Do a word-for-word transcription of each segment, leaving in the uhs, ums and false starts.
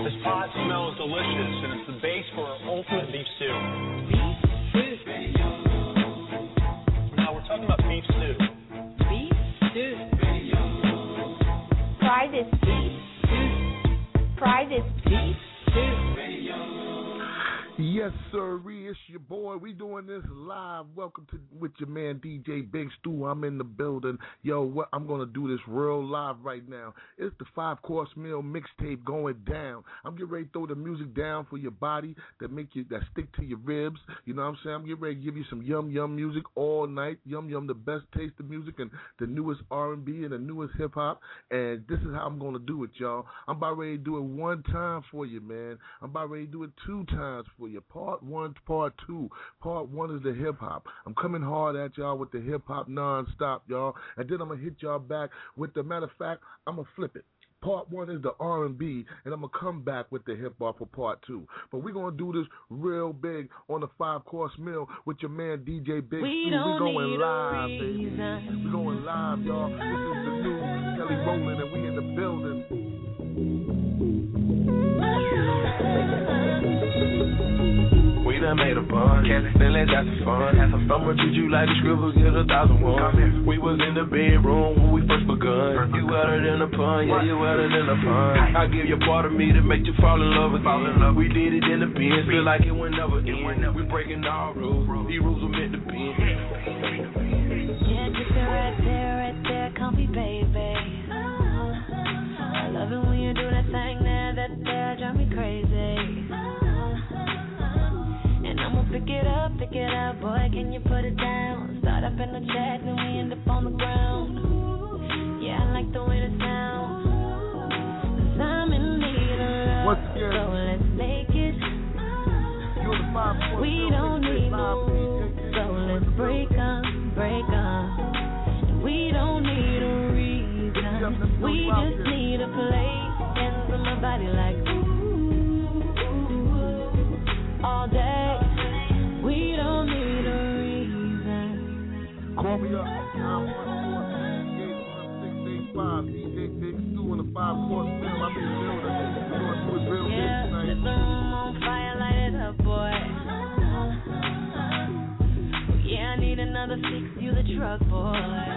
This pot smells delicious, and it's the base for our ultimate beef stew. Beef stew. Now we're talking about beef stew. Beef stew. Try this beef stew. Try this beef stew. Yes, sir. It's your boy. We doing this live. Welcome to with your man D J Big Stu. I'm in the building. Yo, what I'm gonna do this real live right now. It's the five course meal mixtape going down. I'm getting ready to throw the music down for your body that make you that stick to your ribs. You know what I'm saying? I'm getting ready to give you some yum yum music all night. Yum yum, the best taste of music and the newest R and B and the newest hip hop. And this is how I'm gonna do it, y'all. I'm about ready to do it one time for you, man. I'm about ready to do it two times for you. Part one, part two. Part one is the hip-hop. I'm coming hard at y'all with the hip-hop non-stop, y'all. And then I'm going to hit y'all back with the matter of fact, I'm going to flip it. Part one is the R and B, and I'm going to come back with the hip-hop for part two. But we're going to do this real big on the five-course meal with your man D J Big We Stu. don't We're going need live, a baby. reason. We're going live, y'all. This is the new Kelly Rowland, and we in the building. We done made a bond, then let's have some fun. I'ma treat you like the scribbles get a thousand one. We was in the bedroom when we first begun. You wetter than a pun, yeah, you wetter than a pun. I give you part of me to make you fall in love again. We did it in the bin, feel like it would never end. We breaking all rules, these rules were meant to be. Yeah, just right there, right there, comfy baby. I love it when you do that thing there, that there, drive me crazy. I'ma pick it up, pick it up, boy, can you put it down? Start up in the chat, then we end up on the ground. Yeah, I like the way that sounds. Cause I'm in need of love, so let's make it. We don't need no rules, so let's break up, break up. We don't need a reason, we just need a place. Hands on my body like ooh, all day. We don't need a reason. Call me up. nine one four, six eight five, D J Big Stu on the five course meal. I'm in the building. We're going to do it real big yeah, tonight. set the room on fire, light it up, boy. Yeah, I need another fix, you the truck, boy.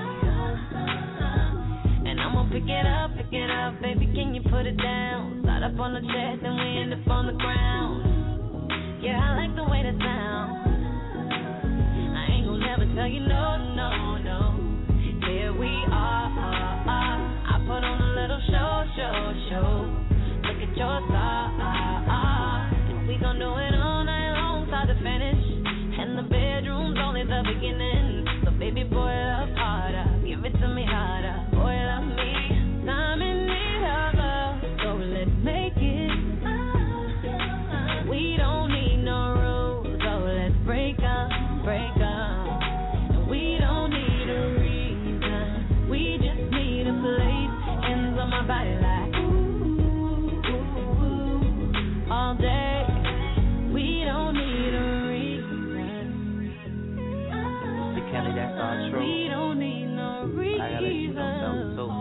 And I'm gonna pick it up, pick it up, baby, can you put it down? Start up on the chest, then we end up on the ground. Yeah, I like the way that sounds. I ain't gon' never tell you no, no, no. Here we are, uh, uh. I put on a little show, show, show. Look at your star, uh, uh. And we gon' do it all night long, start to finish. And the bedroom's only the beginning. So baby, boy, love harder. Give it to me harder. Boy, love me. I'm in need of love, so let's make it. We don't need no rules, so let's break up, break up. And we don't need a reason, we just need a place. Hands on my body like ooh, ooh, ooh, all day. We don't need a reason. The Kelly, that's all true. We don't need no reason. I gotta let you know something too.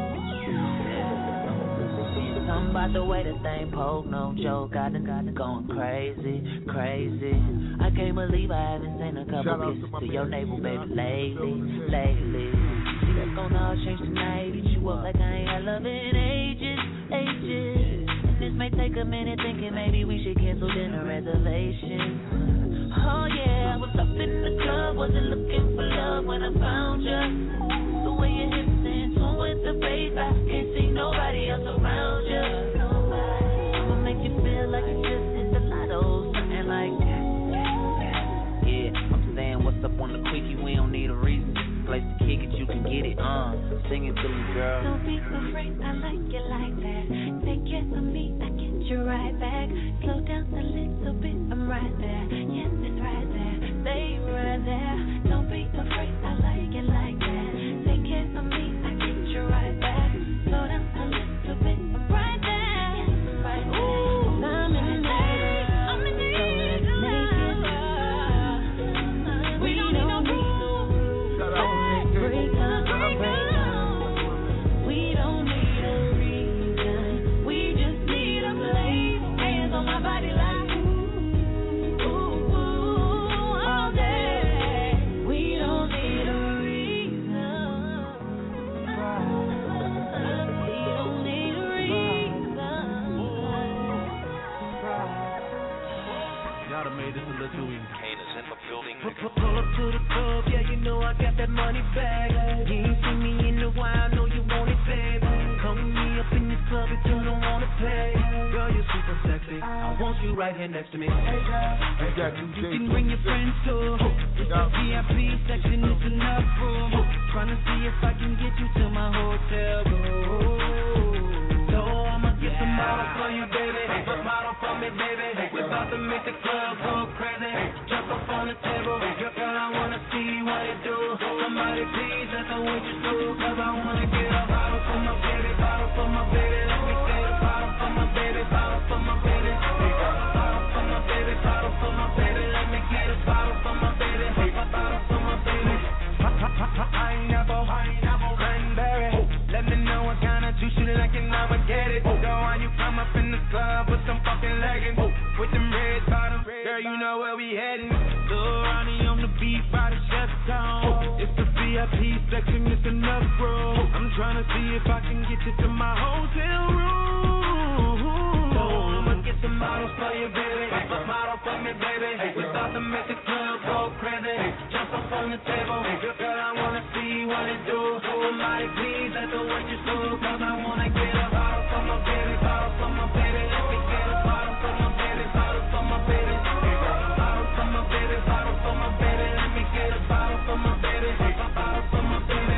Something about the way the thing poke, no joke. Got the got it going crazy, crazy. I can't believe I haven't seen a couple pieces to, to your neighbor, baby, lately, lately. See, that's gonna all change tonight. Eat you up like I ain't had love in ages, ages. And this may take a minute, thinking maybe we should cancel dinner reservations. Oh yeah, I was up in the club, wasn't looking for love when I found you. The way your hips in tune with the bass, I can't see nobody else around you. I'ma make you feel like you just hit the lotto, something like that. Yeah, I'm saying what's up on the quickie, we don't need a reason. Place to kick it, you can get it, uh, sing it to me, girl. Don't be afraid, I like it like that. Take care of me, I get you right back. Slow down a little bit, I'm right there. Yes, it's right there, stay right there. Don't be afraid, I like it like that. Take care of me, I get you right back. Slow down a little or do we? Kane is in the building. Pull, pull, pull up to the club, yeah, you know I got that money back. You ain't seen me in a while, know you want it, baby. Come with me up in this club if you don't wanna pay. Girl, you're super sexy, I want you right here next to me. Hey girl, You got you can bring your friends too. It's the V I P section, it's enough room. Trying to see if I can get you to my hotel room. So I'ma get some models for you, baby. Some model for me, baby. We're about to make the club go crazy. Jump up on the table. Girl, I wanna see what it do. Somebody please let the waitress do. Cause I wanna get a bottle for my baby. Bottle for my baby. Let me get a bottle for my baby. Bottle for my baby. Bottle for my baby. Bottle for my baby. Let me get a bottle for my baby. Bottle for my baby. Pineapple, pineapple, cranberry. Let me know what kind of juice you like and I'ma get it. Go on, you come up in the club with some fucking leggings, with them red bottoms. Girl, you know where we heading. Lil Ronnie on the beat by the chef town. It's the V I P section, it's enough room. I'm trying to see if I can get you to my hotel room. So I'ma get some models for you, baby. A model for me, baby. We're about to make the club go crazy. Jump up on the table. Girl, I wanna see what it do. Somebody please let the waitress do. Cause I wanna get a bottle for my baby. Bottle for my baby. Let me get a bottle for my baby. Bottle for my baby. Bottle for my baby. Bottle for my baby. Let me get a bottle for my baby. Bottle for my baby.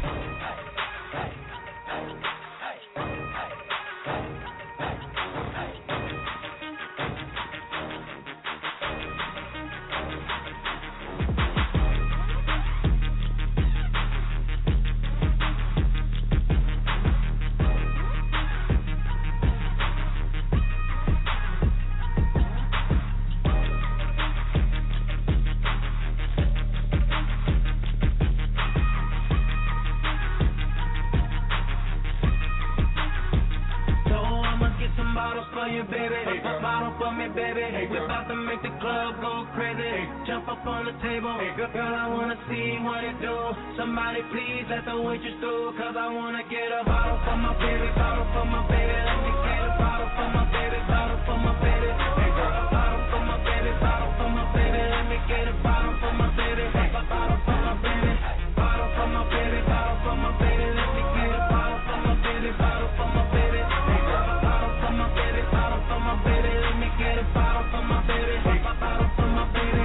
For you, baby, a bottle for me, baby. We're about to make the club go crazy. Jump up on the table, girl, I wanna see what it do. Somebody please let the waitress do. Cause I wanna get a bottle for my baby, bottle for my baby. Let me get a bottle for my baby, bottle for my baby. Bottle for my baby, bottle for my baby. Let me get a bottle for my baby, bottle for my baby. Bottle for my baby, bottle for my baby. Let me get a bottle for my baby, bottle for my baby. Bottle for my baby, bottle for my baby. Let me get a bottle for my baby, bottle for my baby.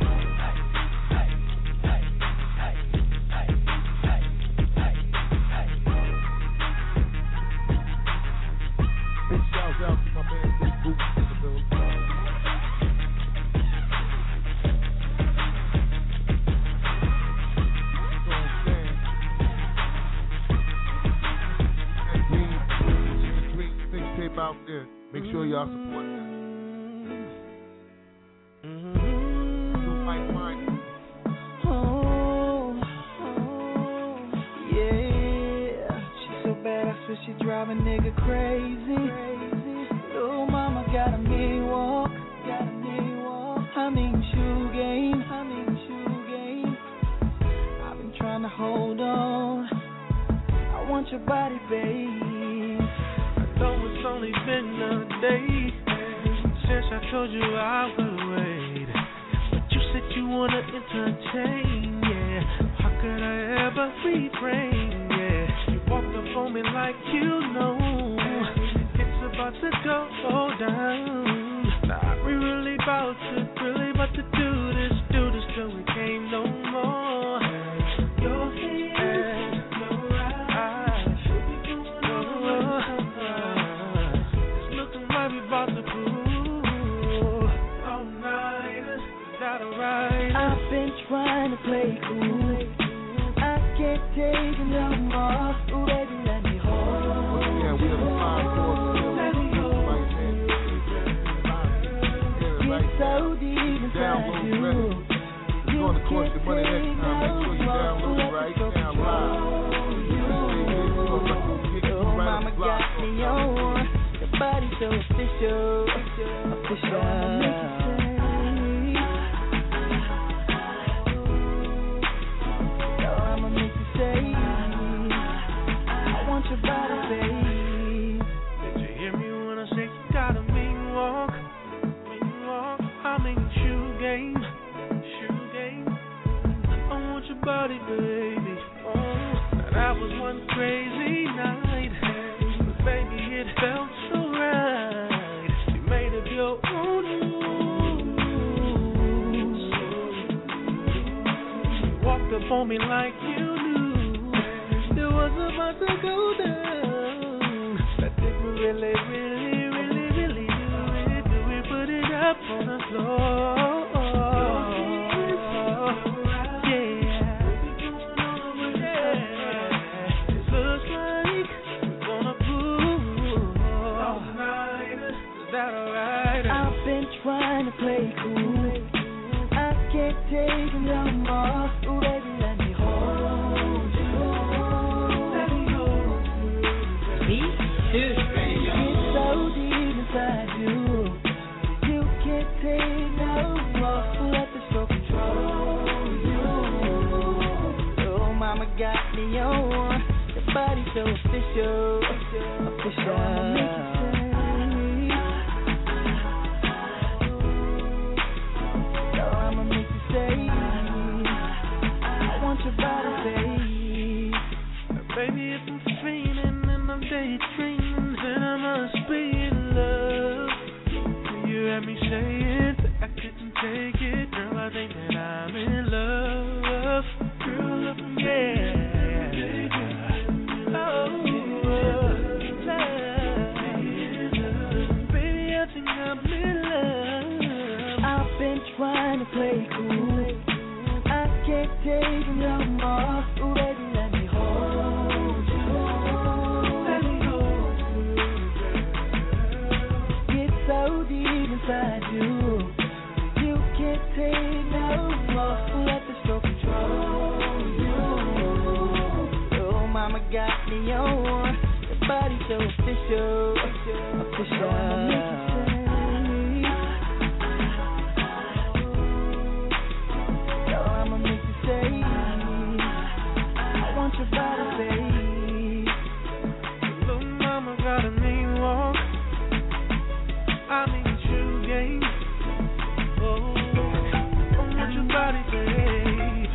Big shout out to my man Big Boots in the building. Out there, make sure y'all support that. Mm-hmm. Mike Mine. Oh, oh, yeah. She's so bad, I swear she drive a nigga crazy. crazy. Little mama got a me walk, got a me walk. I mean shoe game, I mean shoe game. I've been trying to hold on. I want your body, babe. Though it's only been a day since I told you I would wait, but you said you wanna entertain, yeah. How could I ever refrain, yeah? You walked up on me like you know it's about to go down. Now we really about to, really about to do this, do this till we can't no more. Your hands, your eyes, about to prove all night, not right. I've been trying to play cool. I can't take it no more. Ooh, baby, let me hold. Yeah, we have a five four Let me hold. Get so deep inside you. It's going to cost you money next time. Make sure you download it right now live. Oh, mama got me on. Body so official, official. So I'ma make you say, I want your body, babe. Did you hear me when I say you got a mean walk? Mean walk, I mean shoe game. for me like you knew. It was about to go down. That didn't really, really, really, really do it. Do we put it up on the floor? Trying to play cool, I can't take it no more. Ooh, baby, let me hold you. Let me hold you. Me too. It's so deep inside you. You can't take no more. Let the stroke control you. Oh, mama got me on. Your body so official, official. Baby, if I'm feeling and I'm daydreaming, then I must be in love. You had me saying that I couldn't take it, girl. I think that I'm in love, girl. Yeah. Oh, love. Baby, I think I'm in love. I've been trying to play cool. I can't take it no more. Ooh, baby, let me hold you. Let me hold you. It's so deep inside you. You can't take no more. Let the stroke control you. Oh, mama got me on. Your body so official, official. Little mama got a mean walk. I need you, game. Oh, I want your body, babe.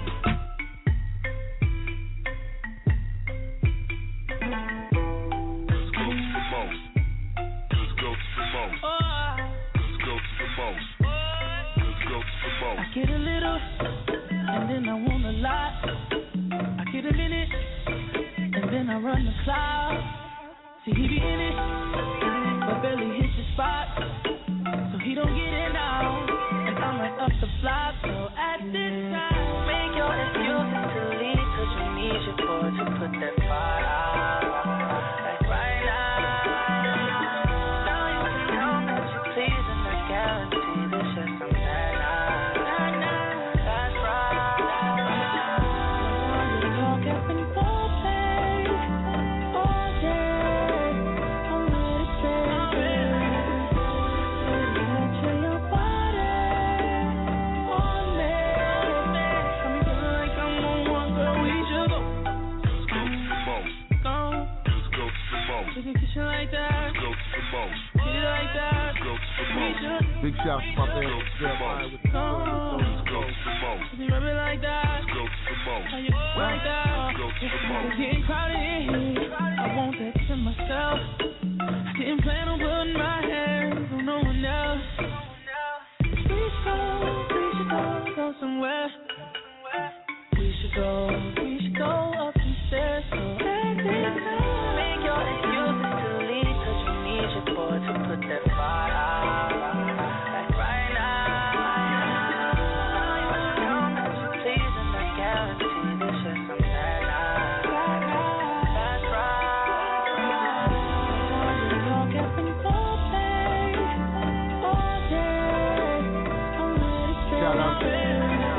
Let's go to the most. Let's go to the most. Let's go to the most. Let's go to the most. I get a little, and then I want a lot. I get a minute, and then I run the clock. See, he be in it, but barely hit the spot. So he don't get it now, and I'm right up the block. So at this time, make your excuses to leave, cause you need your boy to put that fire out. Like right now, now you can count that you please, and I guarantee this is some night out. That's right. Walk up and fall back all day. I'm ready to take it. Let your body on me. I'm feeling like I'm on one, girl. We should go. Let's go to the most. Go. Let's go to the most. We can kiss you like that. Let's go to the most. Get it like that. Let's go to the We most. should Big shout to my man Jeremiah with the go. Let's go to the most. We rub it like that. Let's go to the most. How you like that? Let's go to the most. It's getting crowded in here. I want that to myself. I didn't plan on putting my hands on no one else. We should go, we should go, go somewhere. We should go, we should go up some stairs. So at this time, Make your excuses to leave, cause you need your boy to put that fire out. Like right now, now you can count that you please, and I guarantee this is some night out. That's right. walk up and fall back all day. I'm ready to Shout out to take it.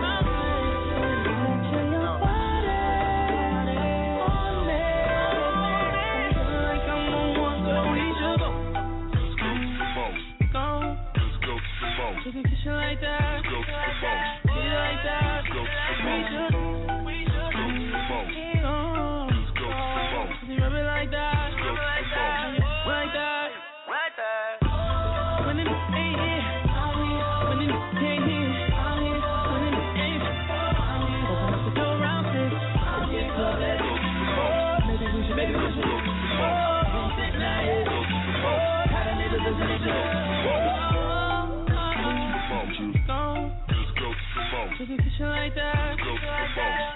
Let your body on me. I'm feeling like I'm on one, girl. We should go. Let's go to the most. Go. Let's go to the most. We can kiss you like that. Let's go to the most. Get it like that. Let's go to the We most. should. We should. Let's go to the most. Get on. Let's go to the most. We rub it like that. Let's go to the most. Like that. Right there. When it ain't here, when it can't hear, when it ain't, open up the door around six. Get club at maybe we should, maybe we should. Won't deny it. Had a nigga listening to it. Let's go to the most. Go, Let's go to the most. we can kiss you like that. Let's go to the most.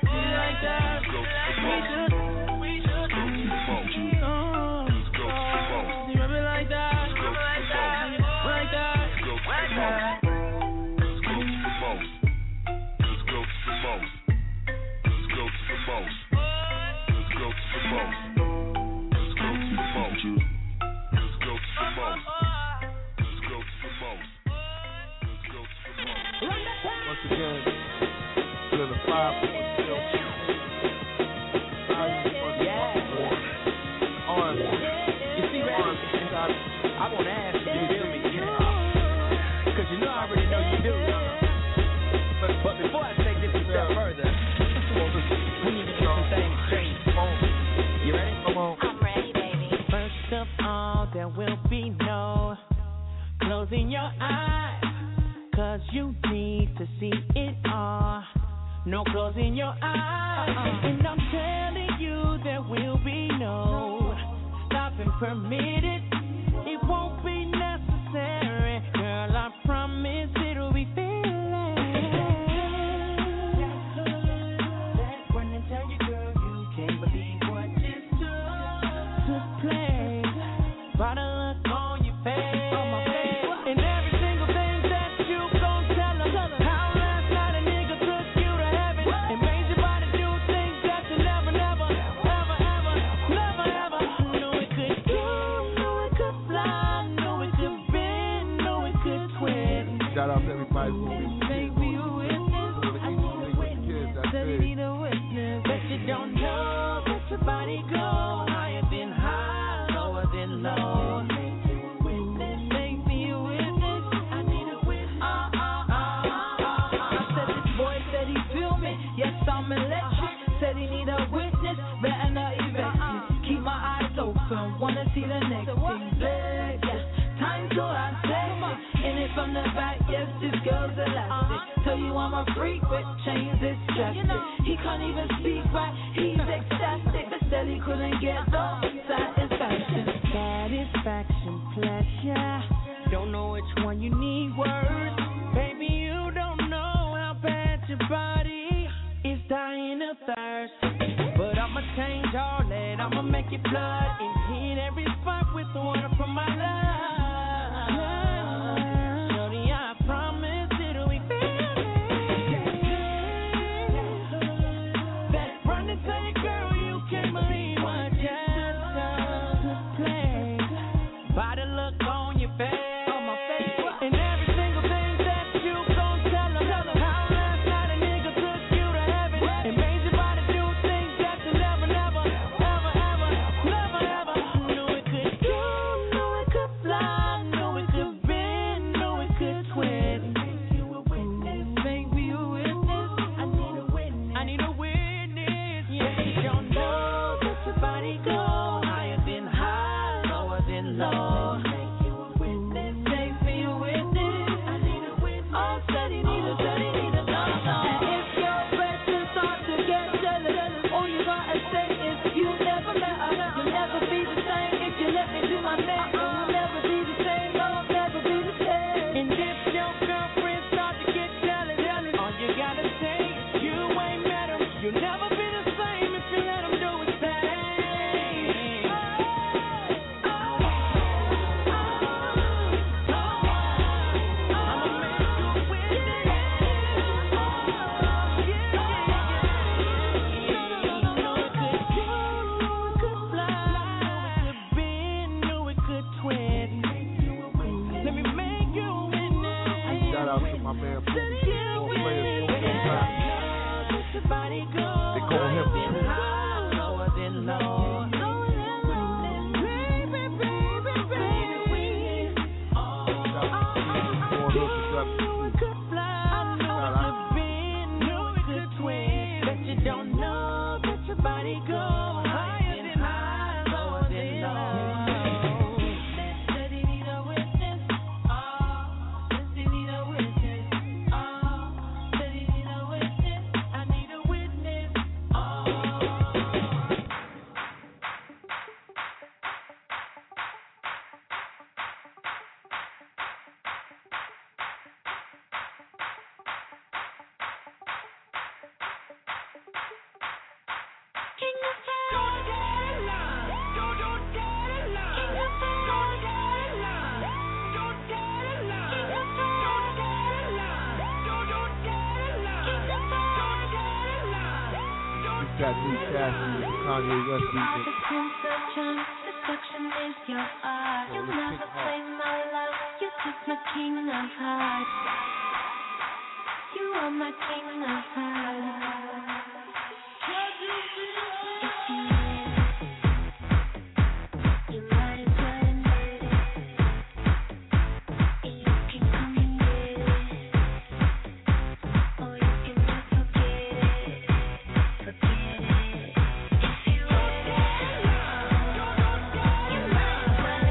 all, there will be no closing your eyes, cause you need to see it all. No closing your eyes, uh-uh. And I'm telling you there will be no stopping permitted. It won't be necessary, girl, I promise it'll be feeling. That's when I tell you, girl, you can't believe what this took place. By the look on your face, on my face, and every single thing that you gon' tell them. How last night a nigga took you to heaven and made your body do things that you never, never, ever, ever, never, ever knew it could do, knew it could fly, knew it could bend, knew it could twist. Shout out to everybody who is Baby, you witness, I need a witness, that you need a witness, that you don't know, that your body go higher than high, lower than low. I'm electric, said he need a witness, better not even keep my eyes open, wanna see the next thing, big, yeah, time to unsafe, in it from the back, yes, this girl's elastic, tell you I'm a freak, with chains distracted, he can't even speak right, he's ecstatic, but still he couldn't get no satisfaction, satisfaction, pleasure, don't know which one you need words, baby you don't know how bad your body is dying of thirst, but I'ma change all that. I'ma make it blood and hit every spot with the water from my love. Shorty, I promise it'll be feeling. That's running to you, girl. You can't believe what just took place. By the look on your face, on my face, and every single thing that you gon' tell them. How last night a nigga took you to heaven and made your body do things that you never, never, ever, ever, never, ever knew it could do, knew it could fly, knew it could bend, knew it could twist. Make you a witness, make me a witness. I need a witness, I need a witness. Yeah, you don't know that your body go higher than high, lower than low. Make you a witness, make me a witness. I need a witness. Oh, steady, need a steady, need a no, no. And if your friends start to get jealous, all you gotta say is you never met her. You'll never be the same if you let me do my thing. You'll never be the same, no, never be the same. And if your girlfriends start to get jealous, all you gotta say is you ain't met them. You'll never be the same if you let them do his thing. shout out to my man Boogie, four players, four times. They call him got new Cassie with the Kanye West remix. Destruction is your art. You never play my love. You took my king of hearts. You are my king of hearts. If you Forget it.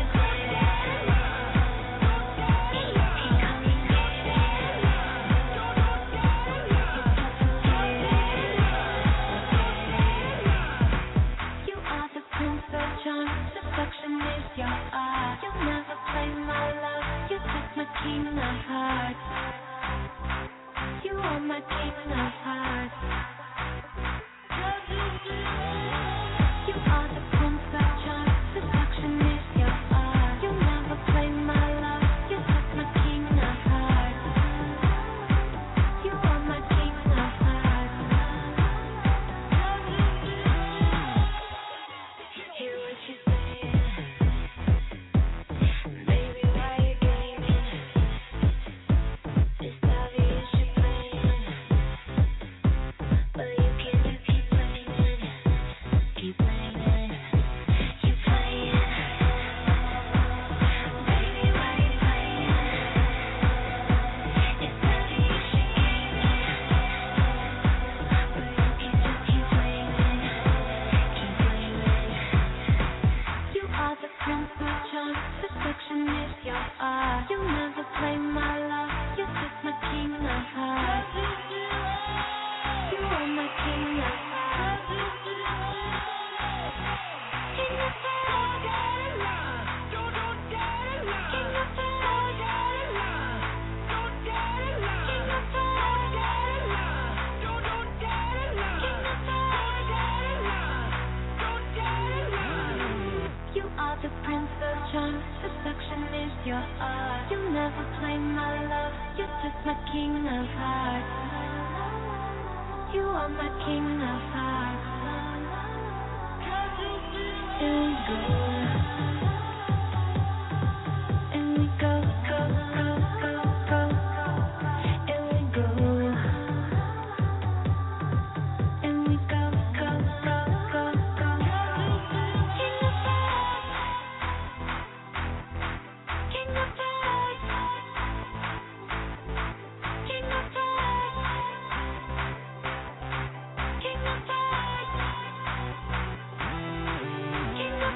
king of hearts. You are my king of hearts. You are the prince of charms. Seduction is your art. You never play my love. You're just my king of hearts. You are my king of hearts. Hear what you saying, baby? Why you gaming? It's obvious you're playing, but you can just keep playing, keep playing, keep playing. Baby, why you playing? It's obvious you're gaming, but you can just keep playing, keep playing. You are the prince of charms. Seduction is your art. You never play my love. You're just my king of hearts. You are my king of hearts. King of hearts. King of hearts. King of hearts. You are the prince of charms. Seduction is your art. You never play my love. You're just my king of hearts. You are my king of hearts. And we go, and we go, go, go, go, go, and we go, and we go, go, go, go, go. King of hearts, king of hearts, king of hearts, king of hearts, king of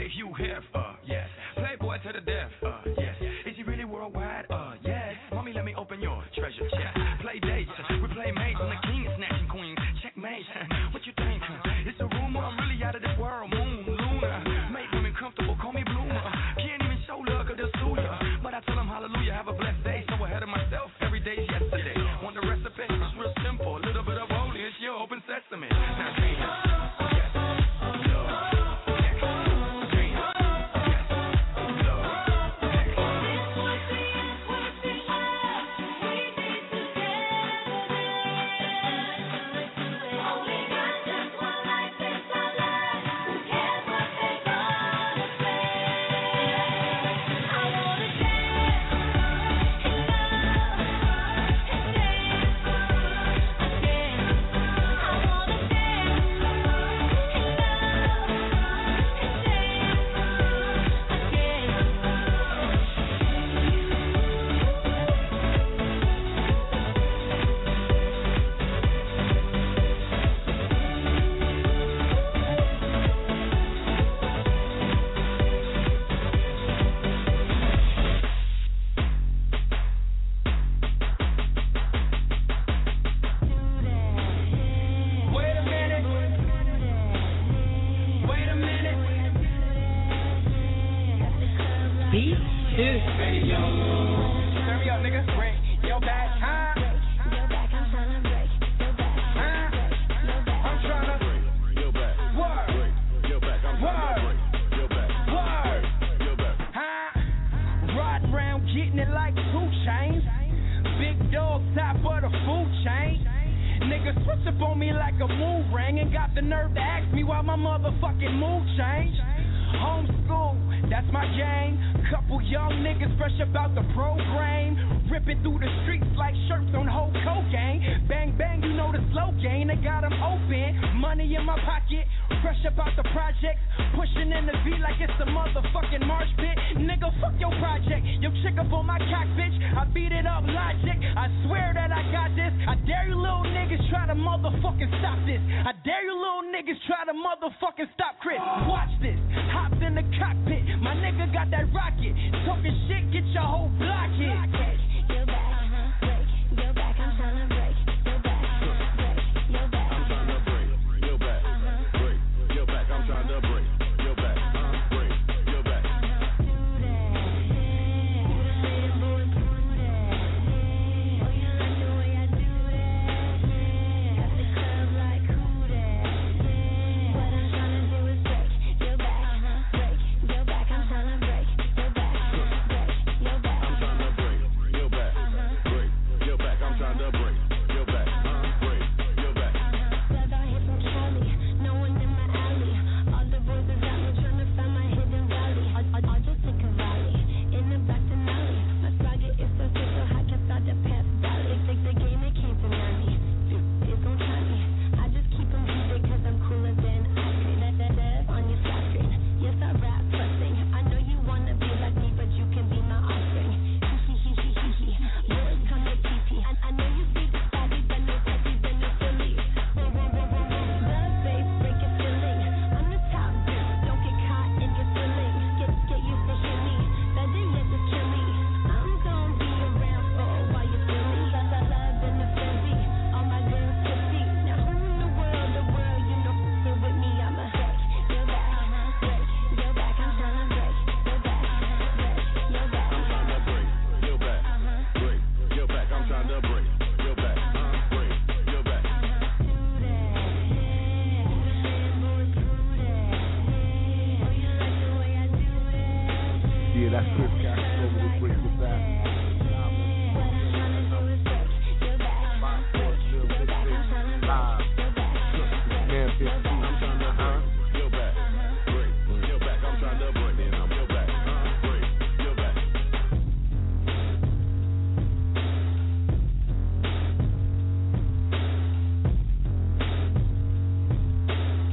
J. Hugh Hef, uh, yes. Playboy to the death, uh, yes. Is he really worldwide? Uh, yes. Mommy, let me open your treasure chest. Play dates, we play mates. I'm the king of snatching queens. Checkmate, what you think? It's a rumor, I'm really out of this world. Moon, Luna, make women comfortable, call me Bloomer. Can't even show love, cause they'll sue ya. But I tell them hallelujah, have a blessed day. So ahead of myself, every day's yesterday. Want the recipe? It's real simple. A little bit of holy, it's your open sesame. Now dream it.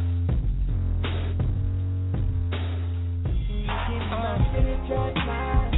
Track line.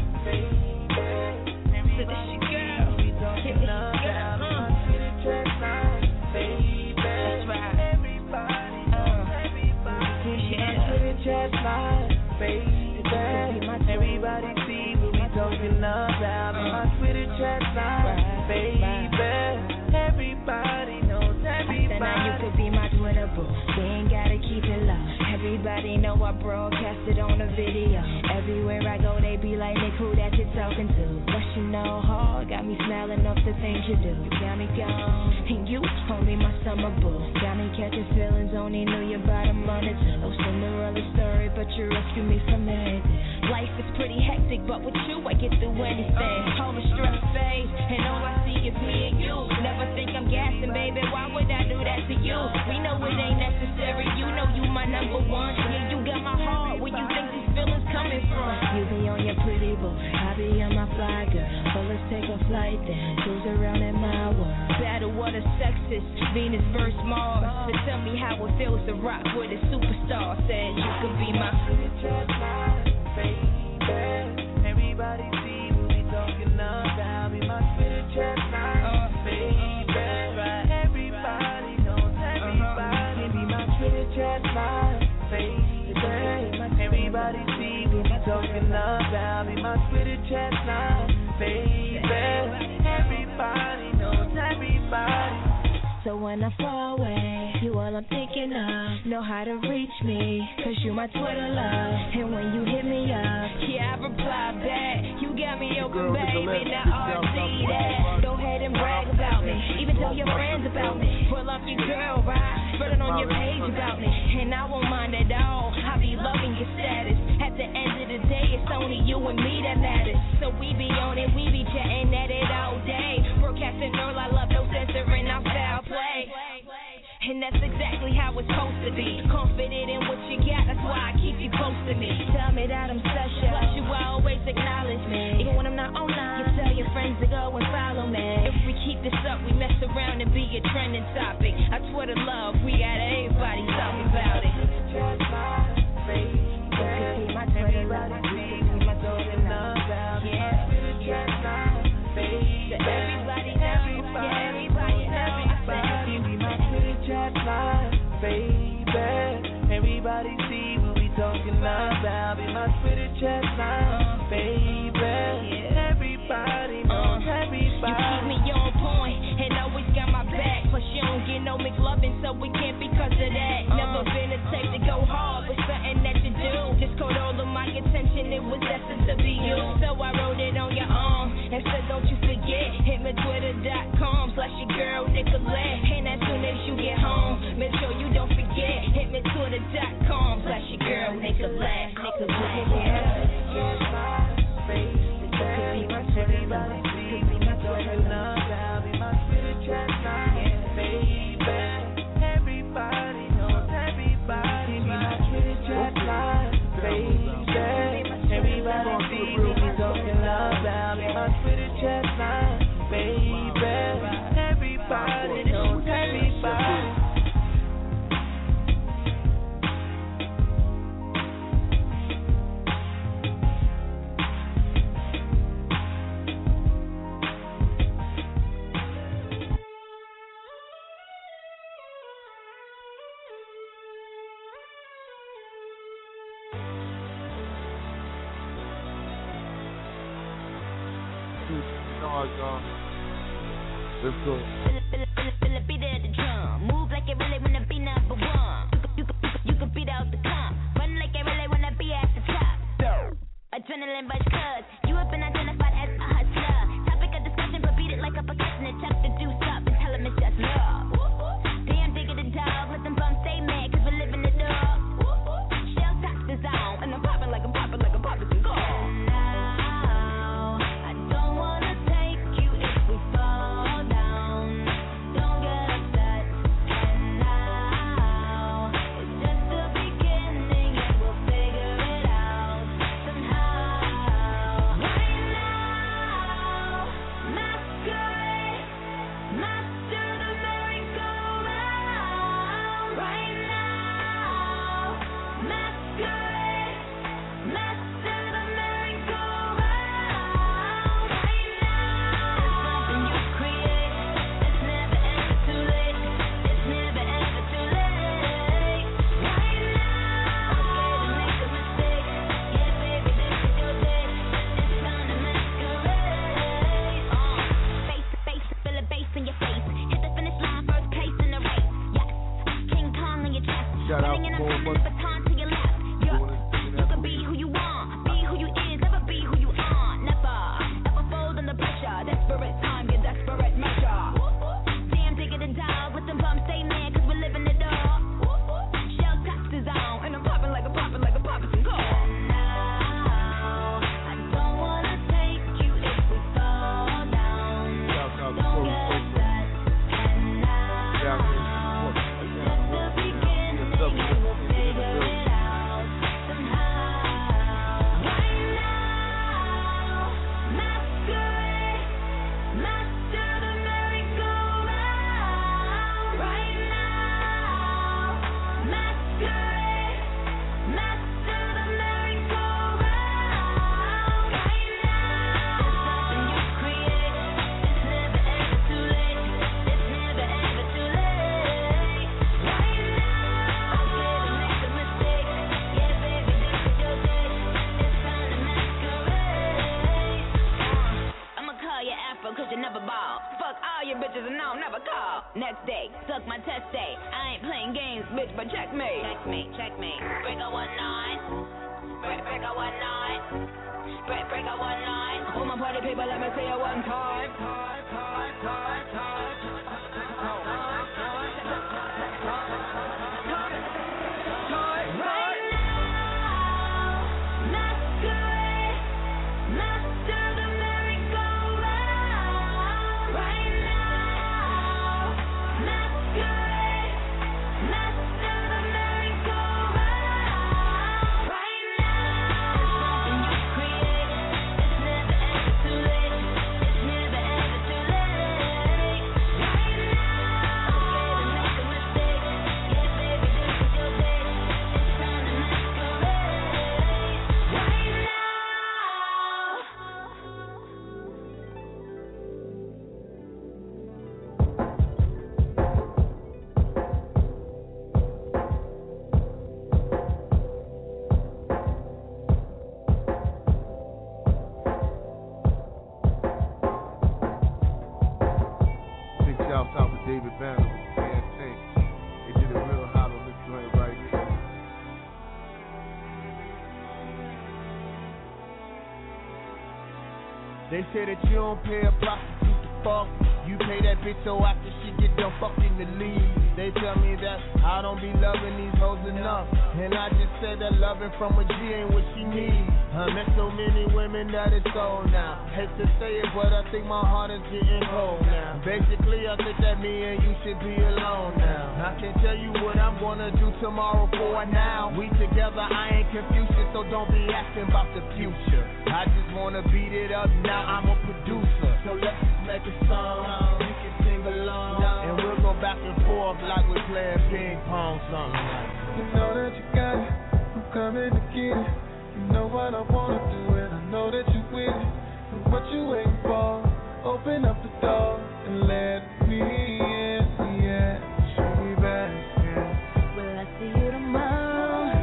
baby. Everybody see what we talking about. My Twitter chat line, baby. Everybody knows everybody. Now you could be my Twitter boo. We ain't gotta keep it low. Everybody know I broadcast it on the video. Everywhere I go, they be like, Nick, who that you talking to? But you know, hard got me smiling off the things you do. You got me gone, and you only my summer boo. Got me catching feelings, only knew you by the money too. No Cinderella story, but you rescue me from everything. Life is pretty hectic, but with you, I get through anything. All the stress fades, and all I see is me and you. Never think I'm gassing, baby. Why would I do that to you? We know it ain't necessary. You know you my number one. Yeah, you got my heart. Where you think these feelings coming from? You be on your pretty boy, I be on my fly girl. So let's take a flight then, cruise around in my world. Battle what a sexist, Venus versus Mars. So tell me how it feels to rock with a superstar. Said you could be my baby. Everybody see what we talking about. Be my Twitter chat line, baby. Everybody knows everybody. Be my Twitter chat line, baby. Everybody see what we talking about. Be my Twitter chat line, baby. Everybody knows everybody. So when I fall away, you all I'm thinking of. Know how to reach me, cause you my Twitter love. And when you hit me up, yeah, I reply back. You got me open, baby, now R C that. Go ahead and brag about me, even tell your friends about me. Pull up your girl, right? Put it on your page about me, and I won't mind at all. I be loving your status. At the end of the day, it's only you and me that matters. So we be on it, we be chatting at it all day. Broadcasting all I love, no censoring, our foul play. And that's exactly how it's supposed to be. Confident in what you got, that's why I keep you close to me. Tell me that I'm special, plus you always acknowledge me. Even when I'm not online, you tell your friends to go and follow me. If we keep this up, we mess around and be a trending topic. I Twitter love, we got everybody talking about it. Everybody see what we talking about. Be my Twitter chat line, baby. Everybody knows everybody. You keep me on point and always got my back. Plus you don't get no McLovin', so it can't because of that. Never been a type to go hard with something that you do. Just caught all of my attention, it was destined to be you. So I wrote it on your arm and said don't you forget. Hit me twitter dot com slash your girl Nicolette. And as soon as you get home, make sure you don't forget. Hit me twitter dot com slash your girl Nicolette. Nicolette, yeah. Let's go. Feel it beat at the drum. Move like it really wanna be number one. You could, you could, you could beat out the comp. Run like it really wanna be at the top. Adrenaline rush cuz you have been identified as a hustler. Topic of discussion, but beat it like a percussion and chuck the juice up and tell them it's just love. Damn, dig it the dog. Let them bums stay mad cause we're living the dog. Shell tox the zone. And I'm popping like I'm popping like I'm popping some gold. And Shout out to Boy Buster. You can be who you want, be who you is, never be who you are. Never, ever fold under pressure. Desperate time, get desperate measure. Damn, take it and dog, let them bums stay mad, cause we're living it up. Shell taxes on, and I'm popping like a popping like a popping some car. And now, I don't wanna take you if we fall down. Don't get upset. And now, it's just the beginning, and we'll figure it out somehow. Right now, masquerade, master the merry-go-round. Right now, masquerade, master the merry-go-round. Right now, something you create. It's never ever too late. It's never ever too late. Right now, I'm scared to make a mistake. Yeah, baby, this is your day. It's time to masquerade. Uh, I'ma call you Afro cause you never ball. Fuck all your bitches and I'll never call. Next day, suck my test day. I ain't playing games, bitch, but checkmate. Checkmate, checkmate. Break a one nine. Break, break a one nine. Break, break a one nine. All my party people, let me see it one time. Time, time, time, time. Right now, masquerade, master the merry-go-round. Right now, masquerade, master the merry-go-round. Right now, something you create. It's never ever too late. It's never ever too late. Right now, I'm scared to make a mistake. Yeah, baby, this is your day. It's time to masquerade. Right now. Big shout out to David Banner with the Band Tank. They did it real hot on this joint right here. They say that you don't pay a prostitute to fuck. You pay that bitch so after she get done fucking the lead. They tell me that I don't be loving these hoes enough. And I just said that loving from a G ain't what she needs. I met so many women that it's sold now. Hate to say it, but I think my heart is getting cold now. Basically, I think that me and you should be alone now. I can tell you what I'm gonna do tomorrow for now. We together, I ain't Confucius, so don't be asking about the future. I just wanna beat it up now, I'm a producer. So let's just make a song, you can sing along, and we'll go back and forth like we're playing ping pong, something like that. You know that you got it, I'm coming to get it. You know what I wanna do, and I know that you with it. And what you waiting for? Open up the door and let me in, yeah. Should be back, yeah. Will I see you tomorrow?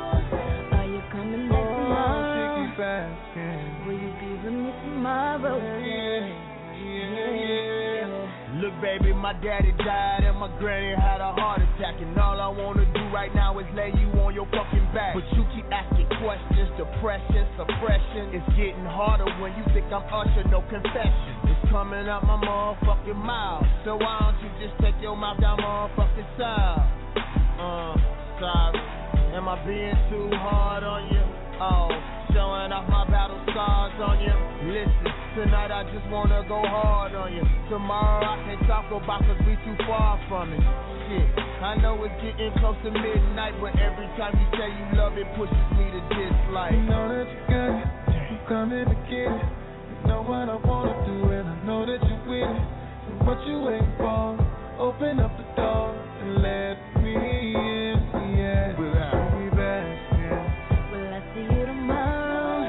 Are you coming back tomorrow? Take you back, yeah. Will you be with me tomorrow? Yeah, yeah, yeah. Look, baby, my daddy died and my granny had a heart attack. And all I wanna do right now is lay you on your fucking back. But you keep asking questions, depression, suppression. It's getting harder when you think I'm Usher, no confession. It's coming up my motherfucking mouth. So why don't you just take your mouth down motherfucking side? Uh, sorry. Am I being too hard on you? Oh, showing off my battle scars on you. Listen, tonight I just wanna go hard on you. Tomorrow I can't talk about cause we too far from it. Shit, I know it's getting close to midnight, but every time you say you love it pushes me to dislike. You know that you got it, I'm coming to get it. You know what I wanna do, and I know that you with it. So what you waiting for? Open up the door and let me in, yeah. We'll be back, yeah. Will I see you tomorrow?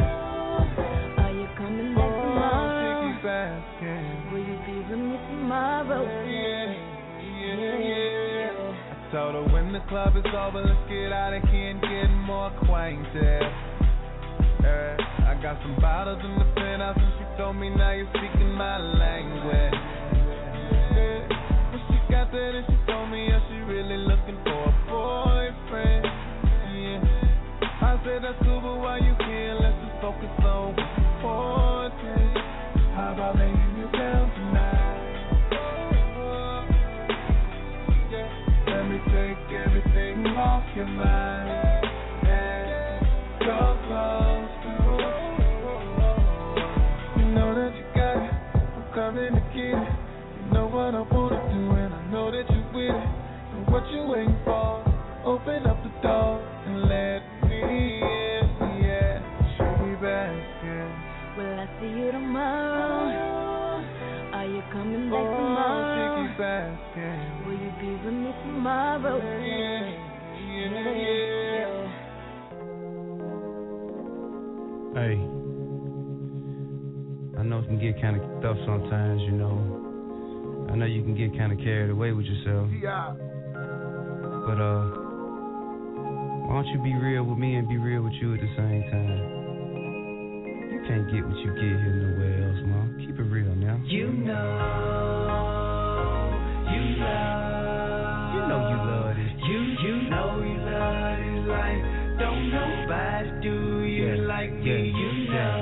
Are you coming back tomorrow? Take you back, yeah. Will you be with me tomorrow? Yeah, yeah, yeah. I told her when the club is over, let's get out of here and get more acquainted. Uh, I got some bottles in the penthouse and she told me now you're speaking my language. Yeah. When she got that and she told me how she really looking for a boyfriend. off your mind and go close to. You know that you got it, I'm coming to get it. You know what I wanna do and I know that you with it. And what you waiting for? Open up the door and let me in, yeah. Should be back, yeah. Will I see you tomorrow? Are you coming back oh, tomorrow? Back, yeah. Will you be with me tomorrow? Yeah, yeah, yeah. Hey, I know it can get kind of tough sometimes, you know. I know you can get kind of carried away with yourself. Yeah. But, uh, why don't you be real with me and be real with you at the same time? You can't get what you get here nowhere else, Mom. Keep it real now. You know, you love, you know you love it. You, you know you love it like, don't nobody do you yeah. like me, yeah. you know,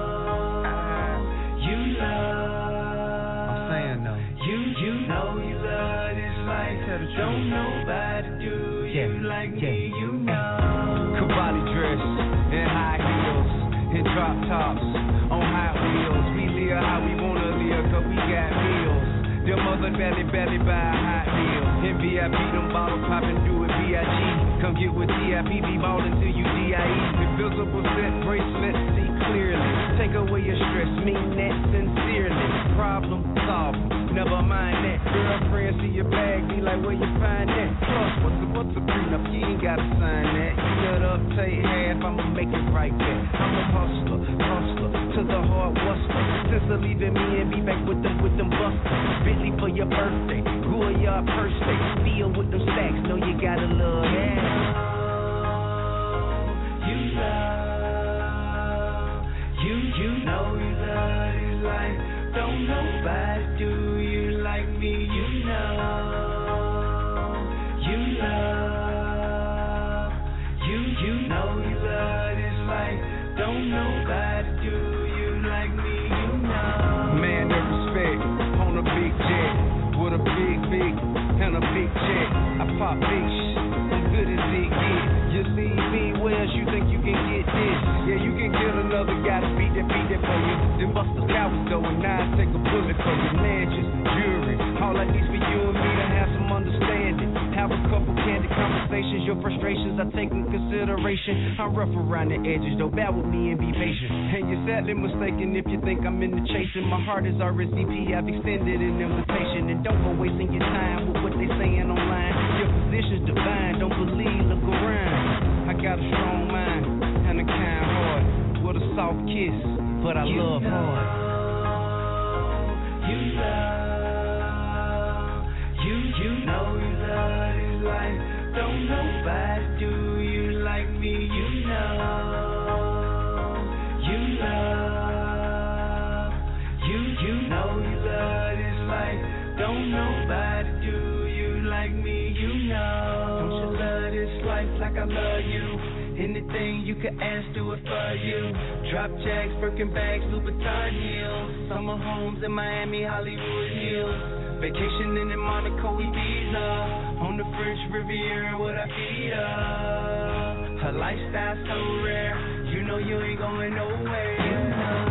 you love. I'm saying no. You, you know you love it like, don't nobody do you yeah. like yeah. me, you know. Cavalli dress and high heels and drop tops on high wheels. We live how we wanna live, cause we got meals. Them mother belly belly buy a hot meal. In V I P, them bottle poppin', do it B I G. Come get with T I P, be ballin' till you D I E. Invisible set bracelet, see clearly. Take away your stress, mean that sincerely. Problem solved, never mind that. Girlfriend see your bag, be like, where you find that? Plus, what's a, what's a prenup? You ain't gotta sign that. You nut up, take half, I'ma make it right back. I'm a hustler, hustler, to the hard wustler. Since of leaving me and be back with them, with them busters. Busy for your birthday, Goyard purse day. Feel with them stacks, know you gotta love that. You love, you, you know you love it like, don't nobody do you like me, you know. You love, you, you know you love it like, don't nobody do you like me, you know. Man of respect, on a big jet, with a big, big, and a big check. I pop big shit, I'm good as it get. You see me, where else you think you can get this? Yeah, you can kill another guy to beat that, beat that for you. Then bust the cowards though, and now I take a bullet for you. Legends, jury, all I need for you and me to have some understanding. Have a couple candid conversations, your frustrations I take in consideration. I'm rough around the edges, though, bear with me and be patient. And you're sadly mistaken if you think I'm in the chasing. My heart is R S V P, I've extended an invitation. And don't go wasting your time with what they saying online. Your position's divine, don't believe, look around. I got a strong mind and a kind heart with a soft kiss, but I you love know, hard. You love, you, you know you love it like, don't nobody do you like me, you know. You love, you, you know you love it like, don't nobody do you like me, you know. Don't you love this life like I love you? Anything you can ask, do it for you. Drop jacks, Birkin bags, Louboutin heels. Summer homes in Miami, Hollywood Hills. Vacationing in Monaco, Ibiza. On the French Riviera with our feet up. Her lifestyle so rare, you know you ain't going nowhere. You know,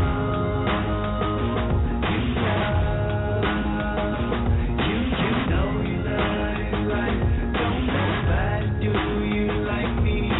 you know, you, you know you love it like, don't nobody do you like me.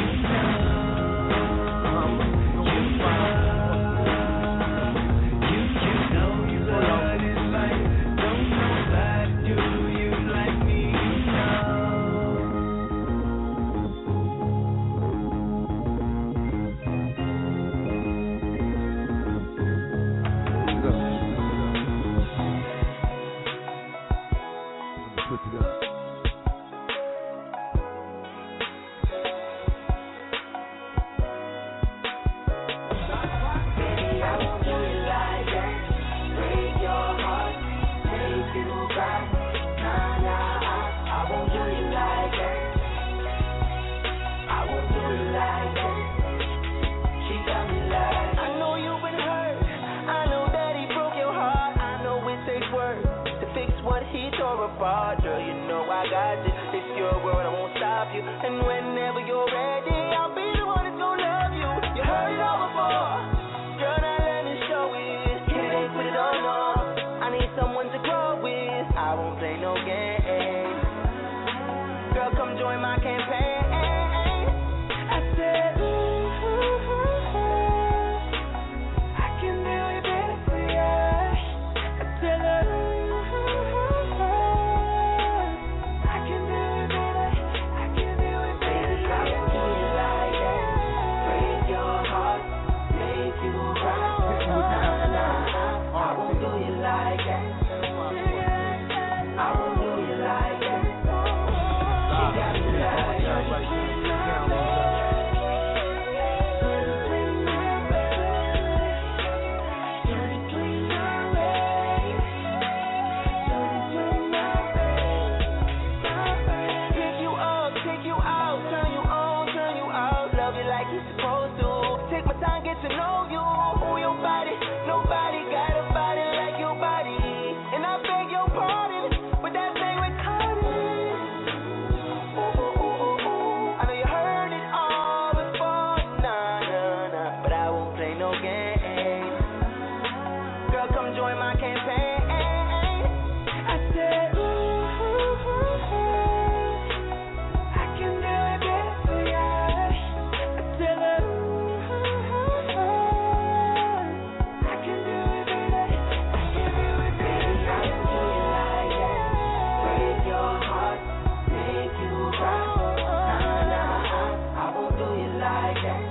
time get to know you. Your body, nobody got a body like your body. And I beg your pardon, but that thing retarded. Ooh, ooh, ooh, ooh, ooh. I know you heard it all before, nah, nah, nah. But I won't play no game. Girl, come join my campaign. I said, ooh, ooh, ooh, ooh. I can do it better for ya. I tell her, ooh, ooh, ooh, ooh. I can do it better. I can do it better. Baby, I can do it like that. Break your heart, make you cry. Nah, nah, I, I won't do you like that.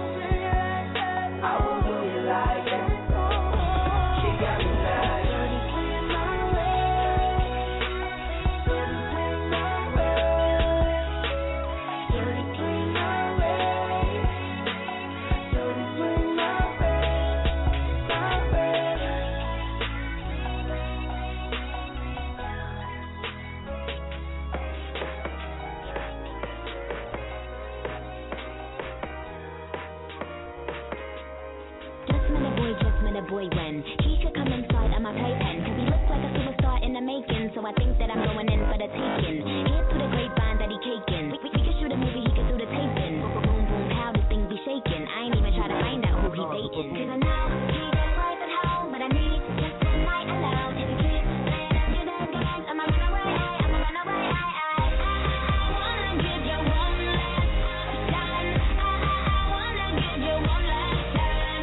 I won't do you like that. She got me like dirty clean my way. Dirty clean my way. Dirty clean my way. Dirty clean my way. My way. Just met a boy, just met a boy when he could come inside of my playpen. Cause he looks like a superstar in the making. So I think that I'm going in for the taking. Hear through the grapevine that he caking. We, we, we could shoot a movie, he could do the taping. Boom, boom, boom, how this thing be shaking. I ain't even try to find out who he dating. Cause I know he got a wife at home, but I need just one night alone. If you keep playing after that game, I'ma run away, I'ma run away, I, I, I, I wanna give you one last time. I, I, I wanna give you one last time.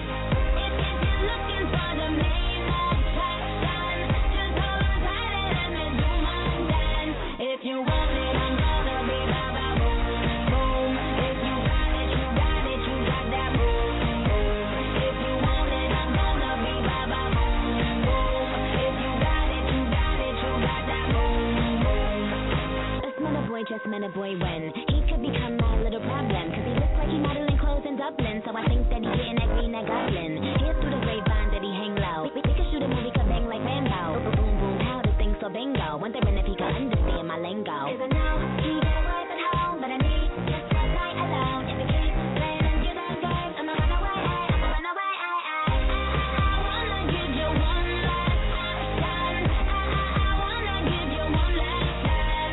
If, if you're looking for the main attraction, just hold on tight and let me do my dance. If you want it, I'm gonna be ba ba boom boom. If you got it, you got it, you got that boom boom. If you want it, I'm gonna be ba ba boom boom. If you got it, you got it, you got that boom boom. Just met a boy, just met a boy when he could become my little problem. Cause he looks like he modeling clothes in Dublin. So I think that he getting that green, that goblin. Hear through the grapevine that he hang low. We, we, we could shoot a movie, could bang like Rambo. Boom, boom, boom, how the thing so bingo. Wondering if he could understand my lingo. Cause I know he got a wife at home, but I need just one night alone. If he keeps playing into that game, I'ma run away, I'ma run away, I, I, I, I wanna give you one last time. I, I, I wanna give you one last time.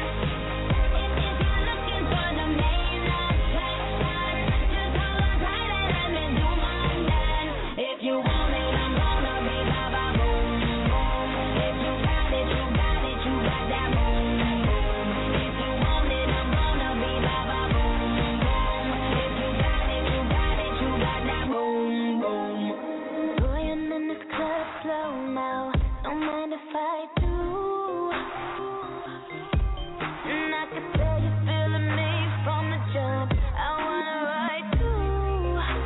If, if you're looking for the main attraction, just hold on tight and let me do my dance. If you want it, I'm gonna be ba ba boom boom. If you got it, you got it, you got that boom boom. If you want it, I'm gonna be ba ba boom boom. If you got it, you got it, you got that boom boom. Boy, I'm in this club slow mo. Don't mind if I do. And I can tell you're feeling me from the jump. I wanna ride too.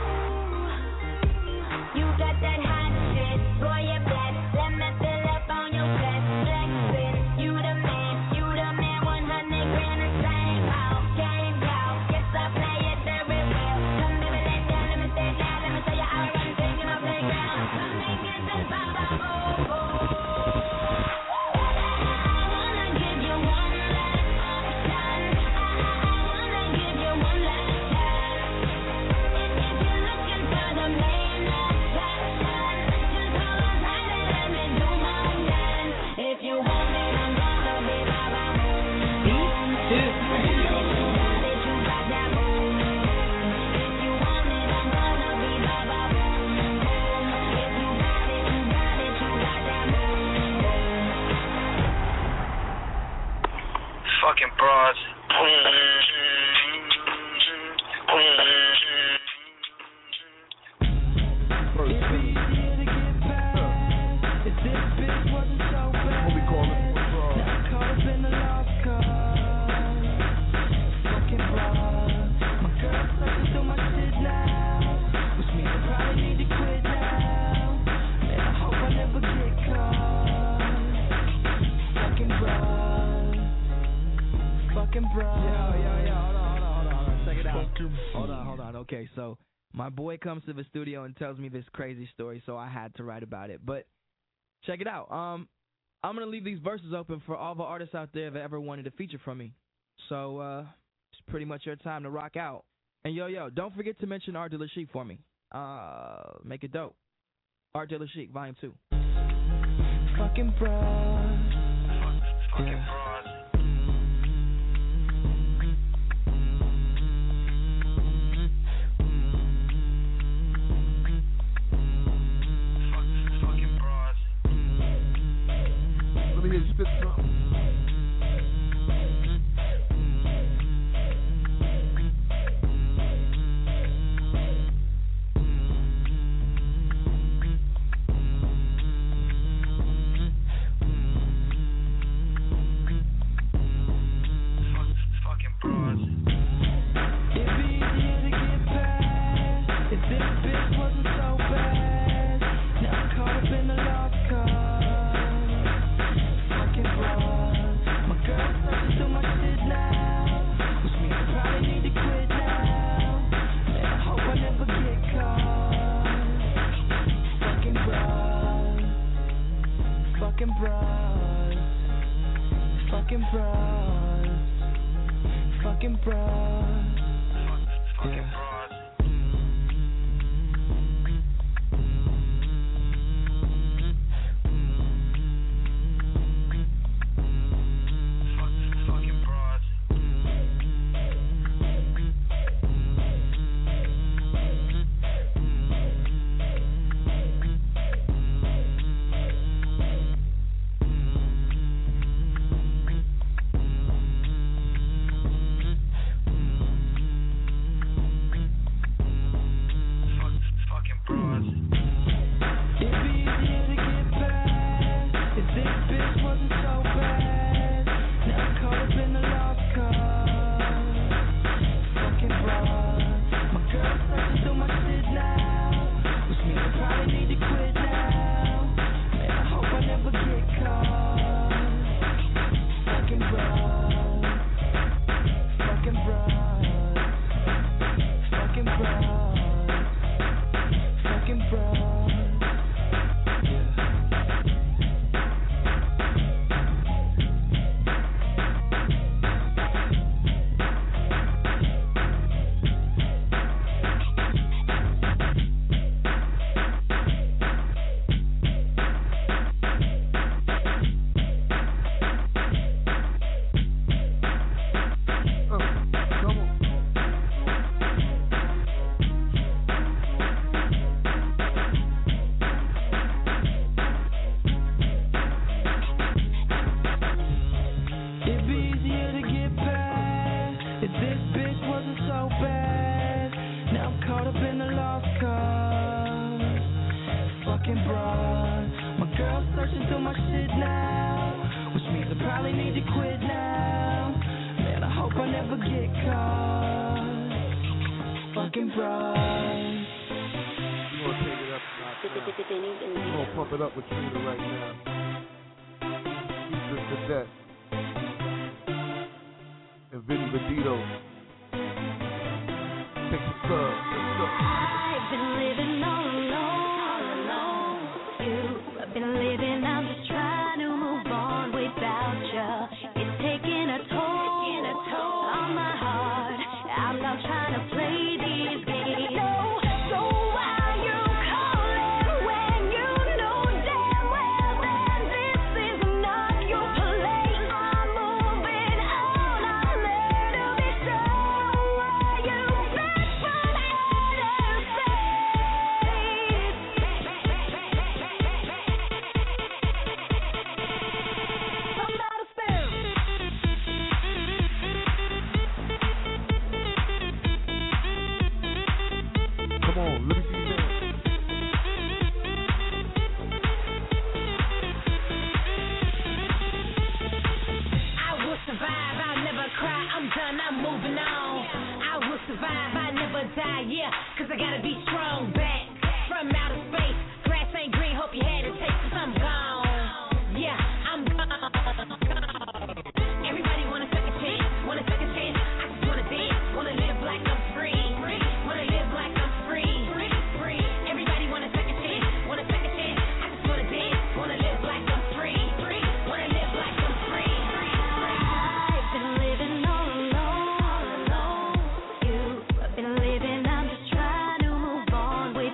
You got that hot shit, boy, you're bad. Let me fill up on your chest. Flex it, you the man, you the man. one hundred grand the same. Out, game out. Yes, I play it very well. Come, baby, lay down, let me stay down. Let me show you how I run things in my playground. Come and get this ba-ba, boom, boom. I wanna give you one last time. I, I, I wanna give you one last time. If, if you're looking for the main attraction, just hold on tight and let me do my dance. If you want it, I'm gonna be ba ba boom boom. If you got it, you got that boom boom. If you want it, I'm gonna be ba ba boom boom. If you got it, you got it, you got that boom boom. Fucking broads. What we call it? Fucking bro. Yo, yo, yo, hold on, hold on, hold on, hold on. Check it out. Hold on, hold on. Okay, so my boy comes to the studio and tells me this crazy story, so I had to write about it. But check it out. Um, I'm gonna leave these verses open for all the artists out there that ever wanted a feature from me. So uh, it's pretty much your time to rock out. And yo, yo, don't forget to mention R. Dilla Sheep for me. Uh, make it dope. Art Dealer Chic, Volume Two. Fucking bros. Fucking Yeah. bros. Fucking bros. Let me hear you spit something. Fucking bros. It'd be easier to get past if this bitch wasn't so bad. Now I'm caught up in the lost cause. Fucking bros. My girl's searching through my shit now, which means I probably need to quit now. Man, I hope I never get caught. Fucking bros. Fucking bros. Fucking bros. Fucking bros. Fucking Yeah. bros. Fucking bros. Fucking bros. It'd be easier to get past if this bitch wasn't so bad. Now I'm caught up in the lost cause. Fucking bros. My girl's searching through my shit now, which means I probably need to quit now. Man, I hope I never get caught. Fucking bros. Fucking bros. Fucking bros. Fucking bros. Yeah. Uh, come on. It'd be easier to get past if this bitch wasn't so bad. Now I'm caught up in the lost cause. Fucking broad. My girl's searching through my shit now, which means I probably need to quit now. Man, I hope I never get caught. Fucking broad. We're gonna take it up a notch now. We're gonna pump it up with Trina right now. Keep this to death. And Vinny Bandito. Take the club. Let's go. I've been living all alone, alone. You, I've been living, I'm just trying to move on without you. It's taking a toll, taking a toll on my heart. I'm not trying to play these games. No, so why you calling when you know damn well that this is not your place? I'm moving on, I'm there to be sure. Why you back from outer space? From outer space. Come on, let me see you dance. I will survive, I'll never cry, I'm done, I'm moving on. I will survive, I never die, yeah, cause I gotta be strong back from outer space. Grass ain't green, hope you had a taste, cause I'm gone. Yeah, I'm gone. Everybody want a second chance, want a second chance. I just wanna dance, wanna live like I'm free. Wanna live like I'm free. Free. Everybody want a second chance, want a second chance. I just wanna dance, wanna live like I'm free. Wanna live like I'm free. I've been living all alone, alone. You, I've been living, I'm just trying to move on with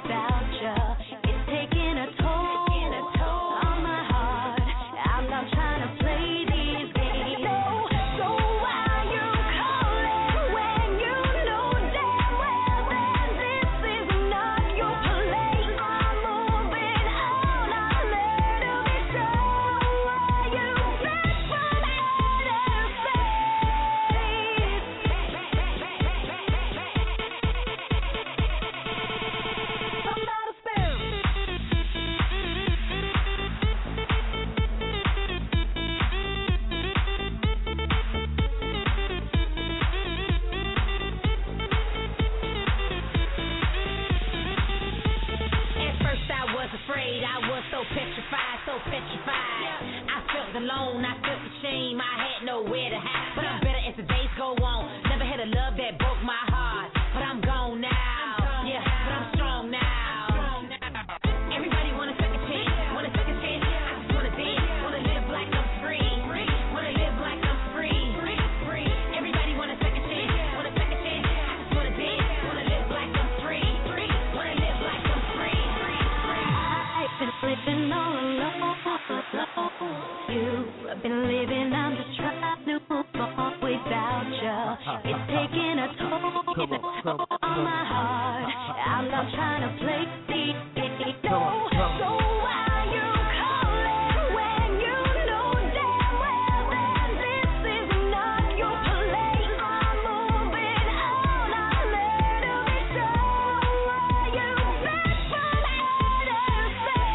better. But I'm better as the days go on. Never had a love that broke my heart. But I'm gone now. Yeah, but I'm strong now. Everybody want a second chance. Want a second chance. I just wanna dance. Wanna live like I'm free. Wanna live like I'm free. Free. Everybody want a second chance. Want a second chance. I just wanna dance. Wanna live like I'm free. Wanna live like I'm free. I've been living all alone. You, I've been living, I'm just trying to move on without you. It's taking a toll on my heart. I'm not trying to play the no. So why you calling when you know damn well that this is not your place? I'm moving on, I'm letting it show. Why you back from outer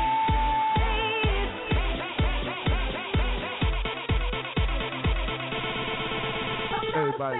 space? Everybody.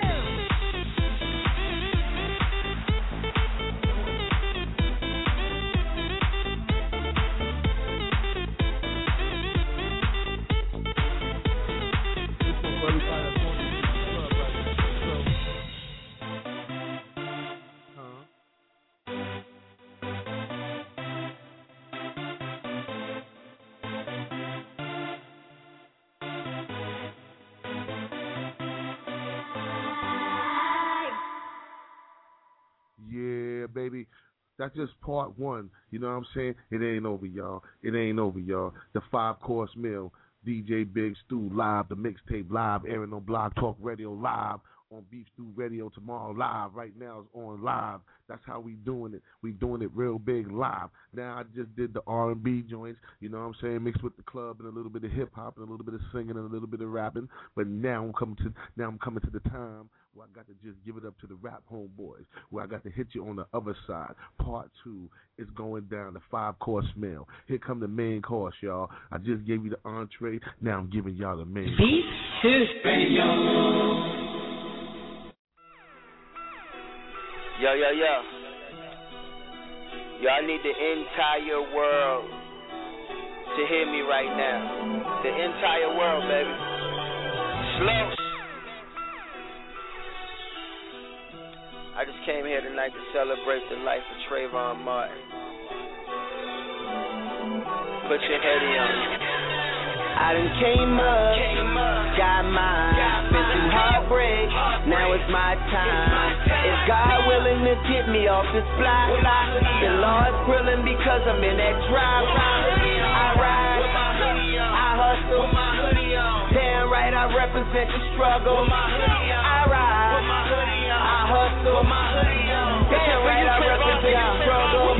Yeah, baby. That's just part one. You know what I'm saying? It ain't over, y'all. It ain't over, y'all. The five-course meal. D J Big Stew live. The mixtape live. Airing on Blog Talk Radio live. On Beef Stew Radio tomorrow live. Right now it's on live. That's how we doing it. We doing it real big live. Now I just did the R and B joints, you know what I'm saying, mixed with the club and a little bit of hip hop and a little bit of singing and a little bit of rapping. But now I'm coming to now I'm coming to the time where I got to just give it up to the rap homeboys, where I got to hit you on the other side. Part two is going down, the five course meal. Here come the main course, y'all. I just gave you the entree. Now I'm giving y'all the main course. Beef Stew Radio. Yo, yo, yo. Yo, I need the entire world to hear me right now. The entire world, baby. Slow. I just came here tonight to celebrate the life of Trayvon Martin. Put your heady on. I done came up, got mine, been through heartbreak, now it's my time. Is God willing to get me off this block? The Lord's grilling because I'm in that drop. I ride, I hustle, damn right I represent the struggle. I ride, I hustle, damn right I represent the struggle.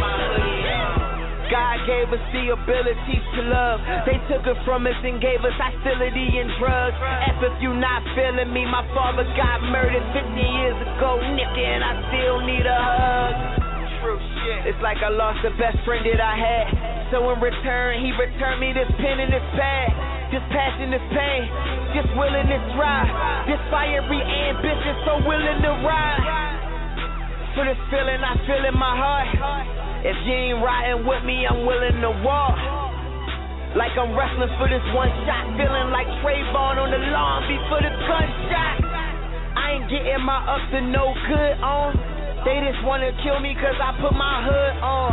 God gave us the ability to love. They took it from us and gave us hostility and drugs. F if you not feeling me, my father got murdered fifteen years ago, nigga, and I still need a hug. True shit. It's like I lost the best friend that I had. So in return, he returned me this pen and this pad. This passion, this pain, this willing, this drive, this fiery ambition, so willing to ride. For this feeling I feel in my heart. If you ain't riding with me, I'm willing to walk. Like I'm wrestling for this one shot, feeling like Trayvon on the lawn before the gunshot. I ain't getting my up to no good on. They just wanna kill me cause I put my hood on.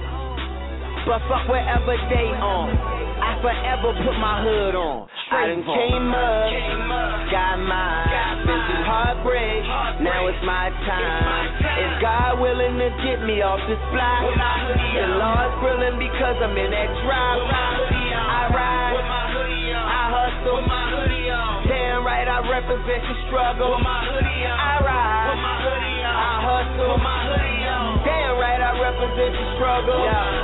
But fuck whatever they on, I forever put my hood on. I done came up, got mine, been through heartbreak, now it's my time. Is God willing to get me off this block? The Lord's grilling because I'm in that drop. I ride, I hustle, damn right I represent the struggle. I ride, I hustle, damn right I represent the struggle.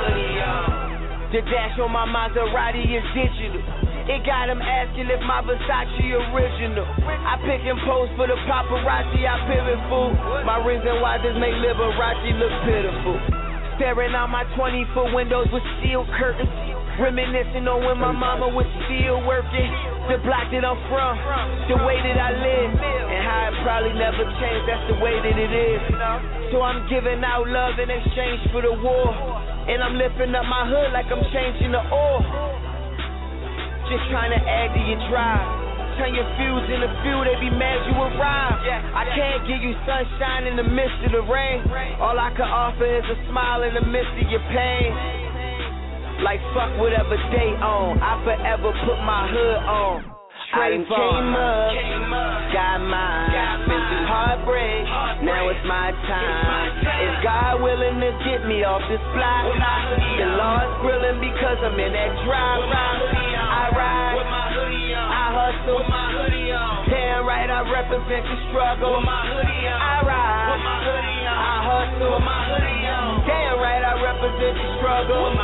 The dash on my Maserati is digital. It got him asking if my Versace original. I pick and pose for the paparazzi, I pivot fool. My reason why this make Liberace look pitiful. Staring out my twenty-foot windows with steel curtains. Reminiscing on when my mama was still working. The block that I'm from, the way that I live, and how it probably never changed, that's the way that it is. So I'm giving out love in exchange for the war. And I'm lifting up my hood like I'm changing the oil. Just trying to add to your drive. turn your fuse in the few, they be mad you a rhyme. I can't give you sunshine in the midst of the rain. All I can offer is a smile in the midst of your pain. Like fuck whatever they own, I forever put my hood on. I done came up, got mine, been through heartbreak, now it's my time. Is God willing to get me off this block? The Lord's grilling because I'm in that drive. I ride, I hustle, damn right I represent the struggle. I ride, I hustle, damn right I represent the struggle.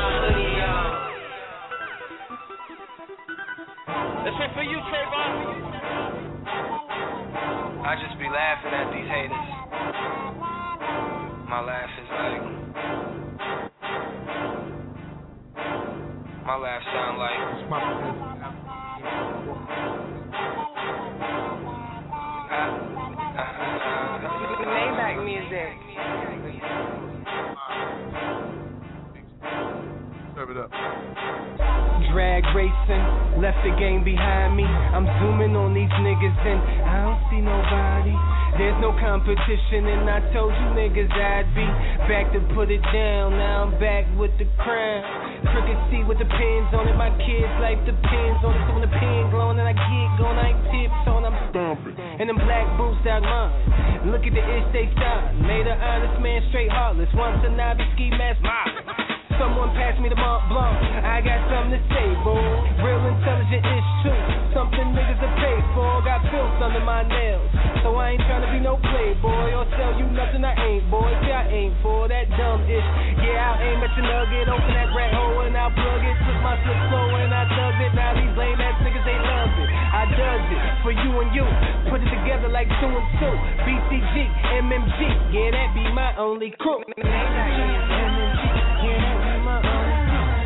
That's it for you, Trayvon. I just be laughing at these haters. My laugh is like, my laugh sound like. Maybach music. Serve it up. Drag racing, left the game behind me. I'm zooming on these niggas and I don't see nobody. There's no competition and I told you niggas I'd be back to put it down. Now I'm back with the crown. Crooked C with the pins on it. My kids life depends on it. So when the pen glowing and I get going, I ain't tips on. I'm stomping. And them black boots out mine. Look at the ish they start. Made an honest man straight heartless. Once a Navi ski mask mob. Someone pass me the Mont Blanc. I got something to say, boy. Real intelligent ish too. Something niggas are paid for. Got filth under my nails. So I ain't trying to be no playboy or sell you nothing I ain't, boy. See, I ain't for that dumb ish. Yeah, I'll aim at your nugget. Open that rat hole and I'll plug it. Took my slip slow and I dug it. Now these lame ass niggas, they love it. I does it for you and you. Put it together like two and two. B C G, M M G. Yeah, that be my only crew. M M G, yeah, that be my only crew.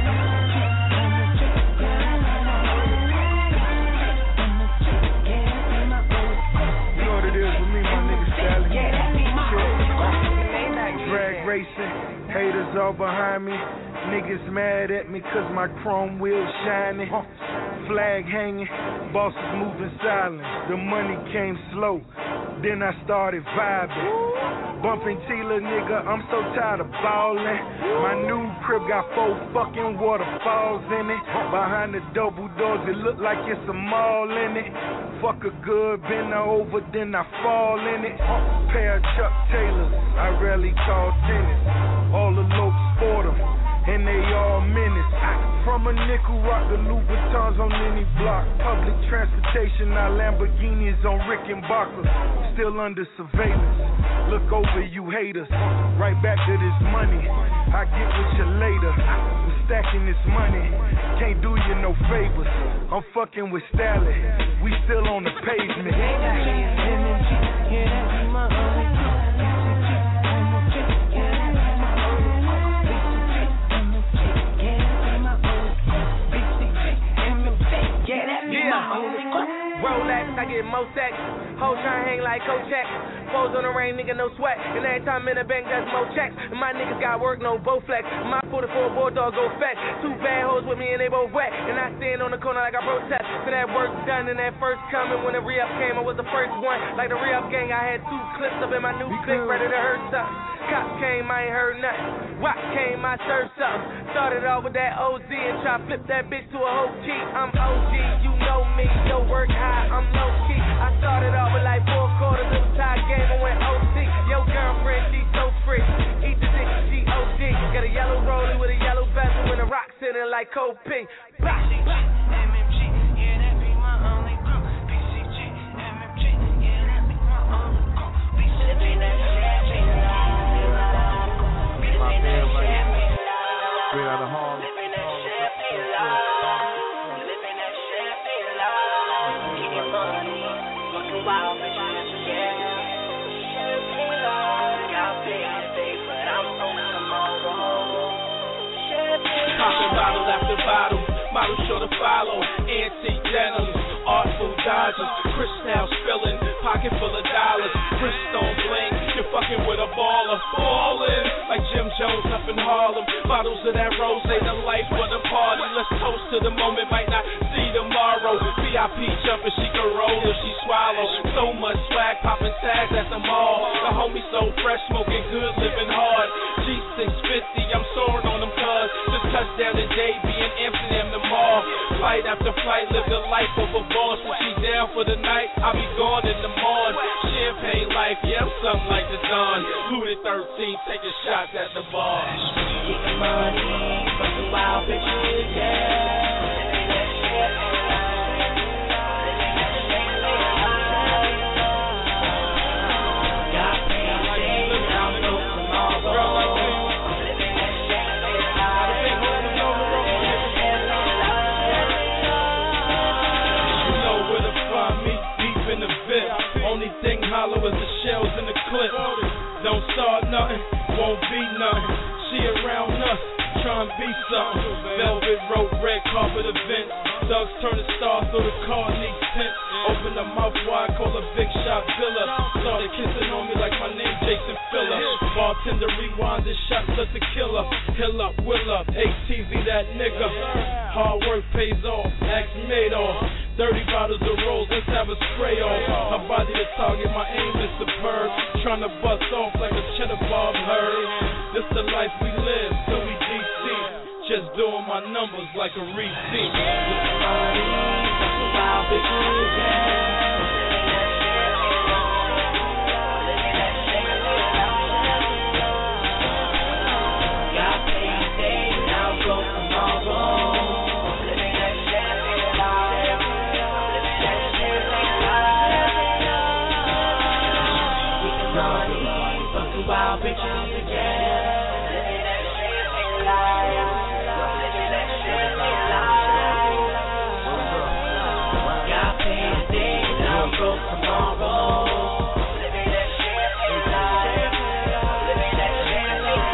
Drag racing, haters all behind me. Niggas mad at me cause my chrome wheels shining. Flag hanging, bosses moving silent. The money came slow, then I started vibing. Bumping Tila, nigga, I'm so tired of ballin'. My new crib got four fucking waterfalls in it. Behind the double doors, it look like it's a mall in it. Fuck a good, bend her over, then I fall in it. Pair of Chuck Taylors, I rarely call tennis. All the lopes sport them, and they all menace. From a nickel, rock the Louis Vuittons on any block. Public transportation, now Lamborghinis on Rick and Barker. Still under surveillance. Look over, you haters. Right back to this money. I get with you later. I'm stacking this money. Can't do you no favors. I'm fucking with Stalin. We still on the pavement. Yeah, that be my only crew. Rolex, I get more sex. Hoes tryna hang like Kochak. Foes on the rain, nigga, no sweat. And every time in the bank, that's more checks. And my niggas got work, no Bowflex. My forty-four Bulldog go fat. Two bad hoes with me and they both wet. And I stand on the corner like I protest. So that work done and that first coming. When the re-up came, I was the first one. Like the re-up gang, I had two clips up in my new clip, ready to hurt something. Cops came, I ain't heard nothing. Rock came, I served something. Started off with that O Z and try to flip that bitch to a whole key. I'm O G, you know me. No work high, I'm low key. I started off with like four quarters of the tie game and went O C. Yo, girlfriend, she so free. Eat the dick, she O G. Got a yellow rollie with a yellow bezel and a rock sitting like Cold P. Bah. M M G, yeah, that be my only crew. B C G, M M G, yeah, that be my only crew. B C G, that shit, my man, like, straight out of Harlem. Popping bottle after bottle, model sure to follow. Antique denims, artful dodgers, crystals spilling, pocket full of dollars, Bridgestone bling. You're fucking with a baller, ballin' like Jim Jones up in Harlem. Bottles of that rose, the life of the party. Let's toast to the moment, might not see tomorrow. V I P jumping, she can run. good, living hard. G six fifty, I'm soaring on them cars. Just touchdown to J B in Amsterdam tomorrow. Flight after flight, live the life of a boss. When she down for the night, I'll be gone in the morning. Champagne life, yeah, I'm something like the Don. Louis thirteen, taking shots at the bar. Getting money, fucking wild bitches, yeah. Only thing hollow is the shells in the clip. Don't start nothing, won't be nothing. She around us, trying to be something. Velvet rope, red carpet events. Thugs turn the stars through the car, needs tents. Open the mouth wide, call a big shot filler. Started kissing on me like my name Jason Filler. Bartender rewind and shots at the killer. Hill up, will up, A T V that nigga. Hard work pays off, axe made off. thirty bottles of rolls, let's have a spray off. My body the target, my aim is superb. Trying to bust off like a cheddar bob herd. This the life we live till we D C. Just doing my numbers like a receipt. Wild bitches, yeah. Wild bitches again. Got paid today, now broke tomorrow. Living that champagne life. Living that champagne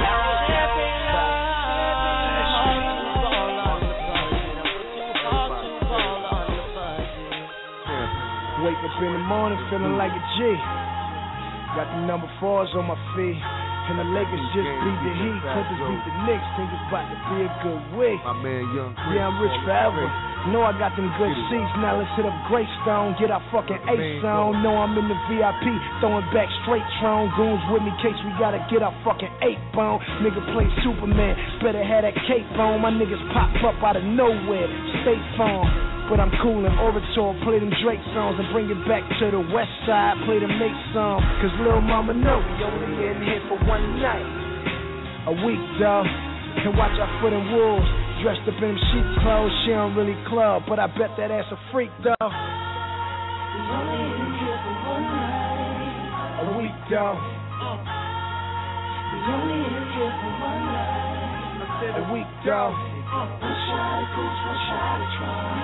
life. Wake up in the morning feeling like a G. Got the number fours on my feet. And the Lakers just beat the Heat. Clippers beat the Knicks. Think it's about to be a good week. My man, Young Chris. Yeah, I'm rich forever. Know I got them good seats. Now let's hit up Greystone. Get our fucking ace on. Know I'm in the V I P. Throwing back straight Tron. Goons with me, case we gotta get our fucking eight bone. Nigga play Superman. Better have that cape on. My niggas pop up out of nowhere. State Farm. But I'm cool in Orator, play them Drake songs and bring it back to the west side, play the Mate song. Cause Lil Mama know we only in here for one night. A week, dawg. And watch our foot in wolves. Dressed up in them sheep clothes, she don't really club, but I bet that ass a freak, dawg. We only in here for one night. A week, dawg. We only in here for one night. I said a week, dawg. One shot of Goose, one shot of Tron.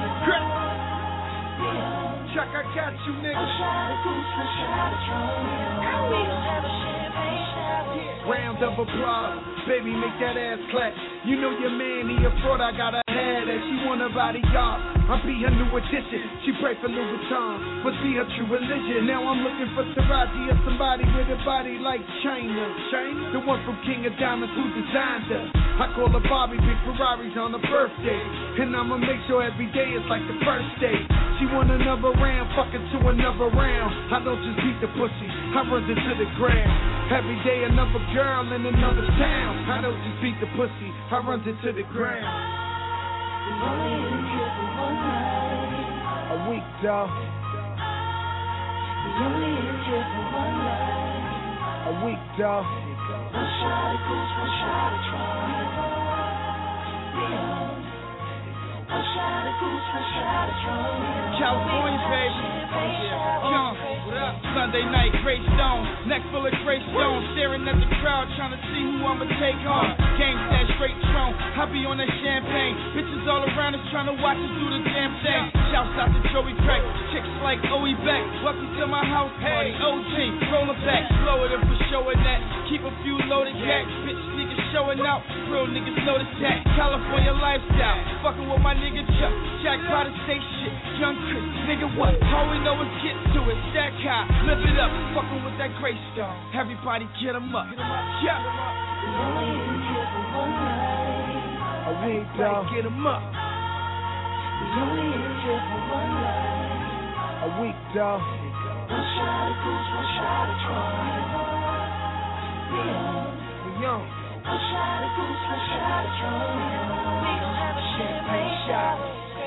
Chuck, I got you, nigga. One shot of Goose, one shot of Tron. We gon' have a champagne shower. Round of applause, baby, make that ass clap. You know your man, he a fraud, I got a head and she want a bodyguard. I'll be her new addition. She pray for Louis Vuitton, but be her true religion. Now I'm looking for Taraji or somebody with a body like China. China? The one from King of Diamonds who designed her. I call her Bobby, big Ferraris on her birthday. And I'ma make sure every day is like the first day. She want another round, fucking to another round. I don't just beat the pussy, I run it to the ground. Every day another girl in another town. I don't just beat the pussy, I run it to the ground. We only in here for one night. A week, dawg. We only in here for one night. A week, dawg. One shot of Goose, one shot of Tron. One shot of Goose, one shot of Tron. California, baby. Yeah. Young. What up? Sunday night, Greystone. Neck full of Greystone. Staring at the crowd, trying to see who I'ma take on. Game that straight Tron. I be on that champagne. Bitches all around us trying to watch us do the damn thing. Shouts out to Joey Crack. Chicks like Oe Beck. Welcome to my house party. O G. Rolling back. Slower than for showing that. Keep a few loaded gas. Bitch niggas showing out. Real niggas know the tag. California lifestyle. Fucking with my nigga Chuck. Jack by the state shit. Young Chris. Nigga what? All we know is get to it. Stack high. Live it up. Fucking with that Greystone. Everybody get 'em up. Yeah. We only in here for one night. A week, dawg. Get 'em up. We only in here for one night. A week, dawg. One shot of Goose, one shot of Tron. young. A shot of goose, a shot of Patron. We gon' have a champagne shot.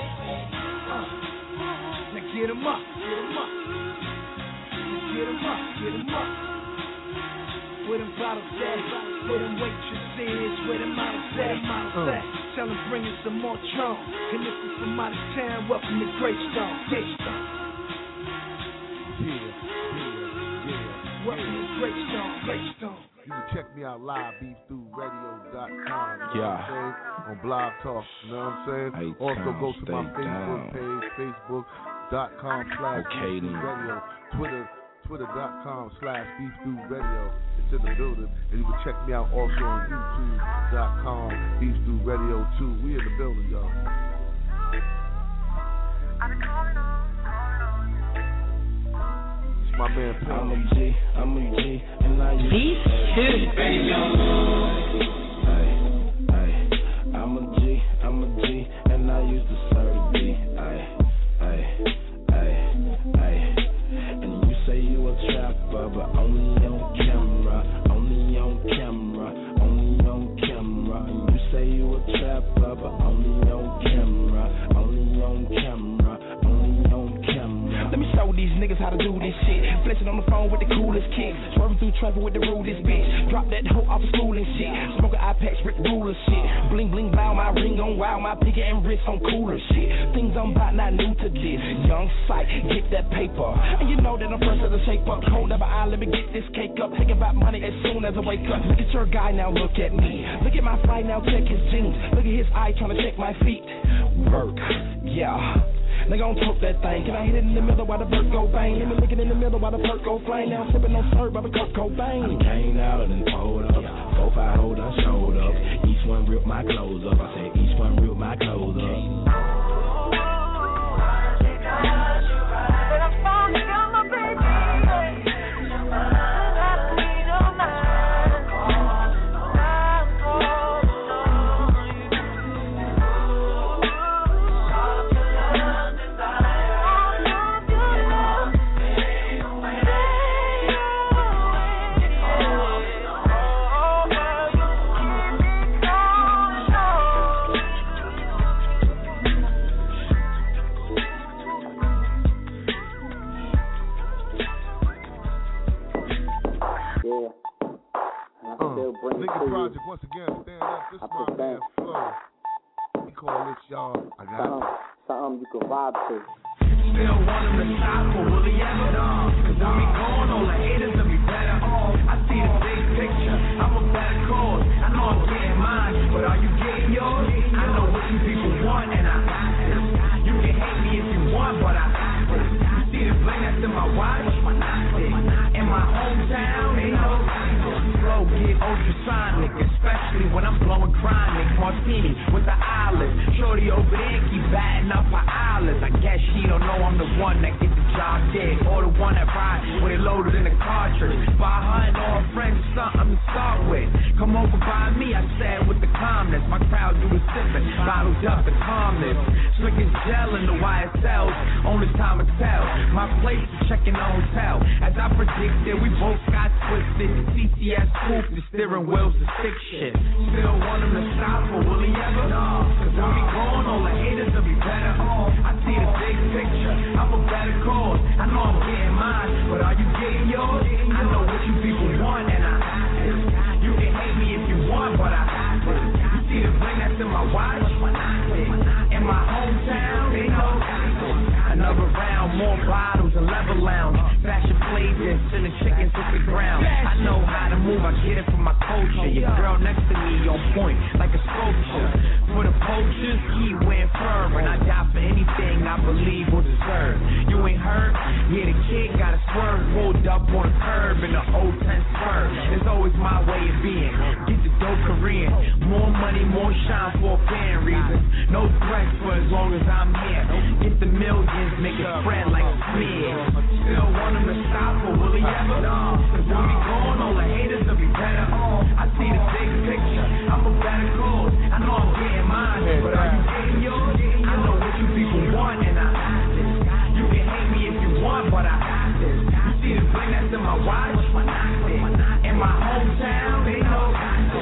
Now get 'em up, get 'em up. Get 'em up, get 'em up. Where them bottles at? Where them waitresses? Where them models at? Models at? Tell them bring us some more Tron. And if you from out of town, welcome to Greystone. Greystone. Yeah, yeah, yeah. Welcome to Greystone. Greystone. You can check me out live, beef through radio dot com. Yeah. You know what I'm saying? On Blog Talk. You know what I'm saying? Hey, also go to my stay Facebook down. page, facebook dot com slash Okay, beef through then. radio. Twitter, twitter dot com slash beef through radio. It's in the building. And you can check me out also on youtube dot com, beef through radio too. We in the building, y'all. My man, I'm a G, I'm a G, and I use Beef Through Radio. Hey, hey, I'm a G, I'm a G, and I used to serve the B. Hey, hey, hey, hey. And you say you a trapper, but only on camera, only on camera, only on camera. And you say you a trapper, but only on camera, only on camera, only on camera. Let me show these niggas how to do this shit. Flexing on the phone with the coolest kicks. Swerving through traffic with the rudest bitch. Drop that hoe off school and shit. Smoke an iPads, Rick Ruler shit. Bling bling blow, my ring on wild. My pinky and wrist on cooler shit. Things I'm about not new to this. Young sight, get that paper. And you know that I'm first as a shape up. Hold up an eye, let me get this cake up. Thinking about money as soon as I wake up. Look at your guy now, look at me. Look at my flight now, check his jeans. Look at his eye trying to check my feet. Work, yeah. Nigga, don't talk that thing. Can I hit it in the middle while the bird go bang? Let me lick it in the middle while the perk go flame. Now I'm sipping on syrup by the cup go bang. I came out and pulled up. Four, five, hold on, showed up. Each one ripped my clothes up. I said each one ripped my clothes up. Nigga Project, once again, stand up. This is my man Flo. We call this y'all. I got something, something you can vibe to. Still want him to stop, but will he ever? Cause when we gone, all the haters will be better off. I see the big picture, I'm a better cause. I know I'm getting mine, but are you getting yours? I know what you people want, and I got this. You can hate me if you want, but I got this. You see the bling that's in my watch? In my hometown, ain't no flow get ultrasonic, especially when I'm blowing chronic. Martini with the eyelids, shorty over there keep batting up her eyelids. I guess she don't know I'm the one that gets the job dead, or the one that ride when it loaded in the cartridge. Buy her and all her friends something to start with. Come over by me, I said with the calmness. My crowd do the sipping, bottled up the calmness. Slick as gel in the Y S Ls, only time to tell. My place is checking the hotel. As I predicted, we both got twisted. C C S coupe, the steering wheel's the stick shit. Still want him to stop, but will he ever? No, cause when we gone, all the haters will be better off. I see the big picture, I'm a better cause. I know I'm getting mine, but are you getting yours? I know what you people want, and I got this. You can hate me if you want, but I got this. You see the bling that's in my watch? In my hometown, they know another round, more bottles, a level lounge. Fashion flavors, sending chickens to the ground. I know how to move, I get it from my culture. Your girl next to me on point, like a sculpture. For the poachers, he went fur, and I die for anything I believe or deserve. You ain't heard? Yeah, the kid got a swerve, pulled up on a curb in the old ten spur. It's always my way of being. Get the dope Korean, more money, more shine for a fan reason. No threats for as long as I'm here. Get the millions, make it spread like a smear. Still want him to stop, but will he ever? Cause when we gone, all the haters will be better off. I see the big picture, I'm a better cause. I know I'm getting mine, but are you getting yours? I know what you people want, and I got this. You can hate me if you want, but I got this. You see the bling that's in my watch? In my hometown, they know got this.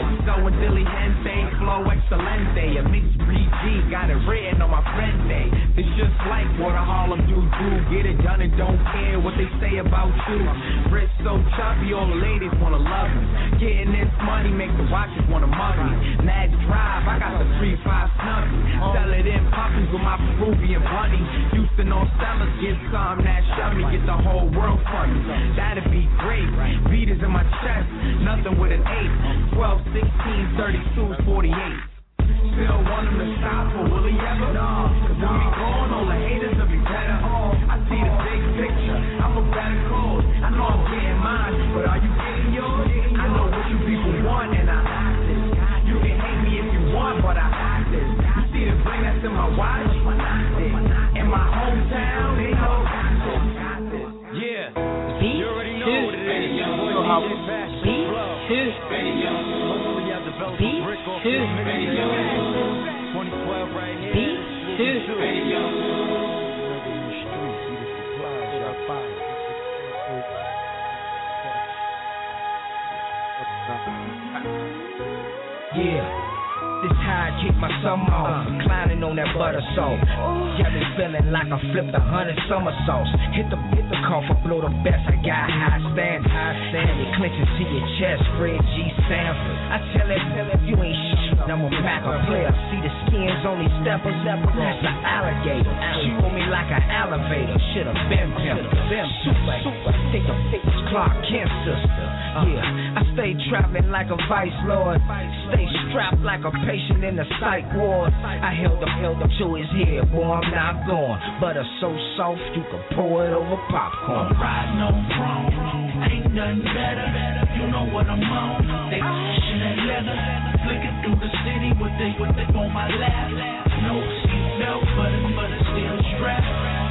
with Dilly Hense, flow excelente. A mixed breed G, got it written on my friend day. It's just like what a Harlem do do. Get it done and don't care what they say about you. Wrist so choppy, all the ladies wanna love me. Getting this money make the watches wanna mug me. Mad drive, I got the three five snuggy. Sell it in poppies with my Peruvian bunny. Houston all sellers, get some that shove me. Get the whole world from me. That'd be great. Beat is in my chest, nothing with an eight. twelve, sixteen, thirty-two, forty-eight. Still want him to stop, but will he ever? Nah, cause when we gone, all the haters will be better off. I see the big picture, I'm a better cause. I know I'm getting mine, but are you getting yours? I know what you people want, and I got this. You can hate me if you want, but I got this. You see the bling that's in my watch? In my hometown, they know got this. Yeah, you already know what it is. You know how we beat his video. Beat his video. twenty twelve right here. Beat his video. Yeah, this how I kick my summer off. Reclining on that butter salt. Got me feeling like I flipped a hundred somersaults. Hit the hit the cough, blow the best. I got high stand, high stand. It clenches to your chest, Fred G. Sanford. I tell it, tell it, you ain't shit. I'm a backup player. See the skins only steppers, steppers. That's an alligator. She on me like an elevator. Should've been pimped. Them super, super. Think of Clark Kent sister. Yeah, I stay traveling like a vice lord. Stay strapped like a patient in the psych ward. I held up, held up to his head, boy, I'm not going. Butter so soft, you can pour it over popcorn. I'm riding on chrome, ain't nothing better. You know what I'm on. They pushing that leather, flicking through the city with they, with they on my lap. No seatbelt, but it, but it's still strapped.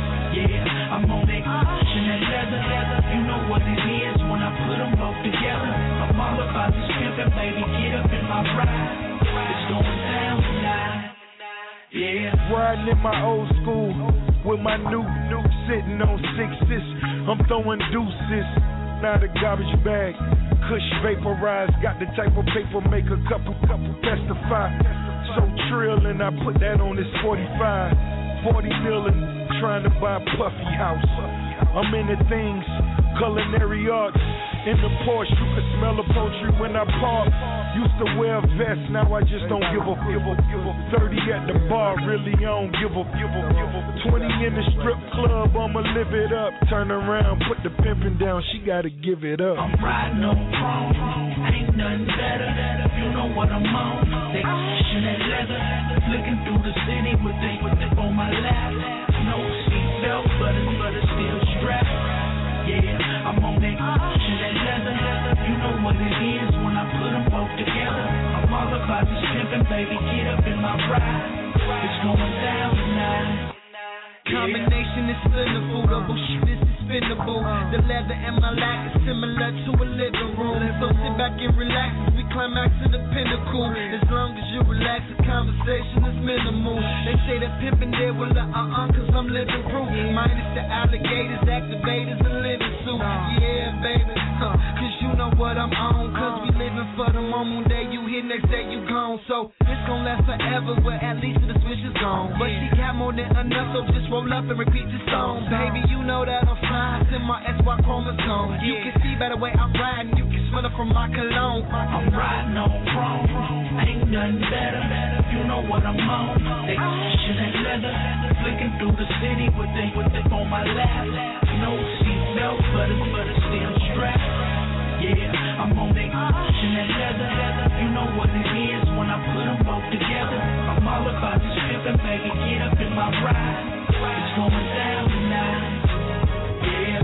Yeah, I'm on that pushing that leather. You know what it is when I put them both together. I'm all about this pimpin', baby, get up in my ride. It's going down tonight. Yeah, riding in my old school with my new nuke sitting on sixes. I'm throwing deuces. Now the garbage bag, Kush vaporized. Got the type of paper make a couple couple testify. So trillin', I put that on this forty-five. forty million, trying to buy a puffy house. I'm into things, culinary arts. In the Porsche, you can smell the poultry when I park. Used to wear a vest, now I just don't give a give a give a. thirty at the bar, really I don't give a give a give a. twenty in the strip club, I'ma live it up. Turn around, put the pimpin' down, she gotta give it up. I'm riding on chrome, ain't nothing better. You know what I'm on. They pushing that leather, flicking through the city with they with they on my lap. No seatbelt, but it's but it's still strapped. Yeah, I'm on that pushing that leather. You know what it is when I put them both together. I'm all about this pimpin', baby, get up in my ride. It's going down tonight. Combination is cynical, double shit is expendable. The leather and my lap is similar to a living room. So sit back and relax as we climax to the pinnacle. As long as you relax, the conversation is minimal. They say that pimpin' there, well uh-uh, cause I'm living proof. Minus the alligators, activators, and living suit. Yeah, baby, huh, cause you know what I'm on. Cause we living for the moment that you hit, next day you gone. So it's gon' last forever, well at least the switch is gone. But she got more than enough, so just roll up and repeat the song. Baby, you know that I'm fly, it's in my S Y chromosome. You can see by the way I'm riding, you can smell it from my cologne. I'm riding on chrome, ain't nothing better. You know what I'm on. They pushing that leather, flicking through the city with they with they on my lap. No seatbelt, but it's but it's still strapped. Yeah, I'm on that pushing that leather. You know what it is when I put them both together. I'm all about this pimpin', baby, get up in my ride. It's going down tonight. Yeah.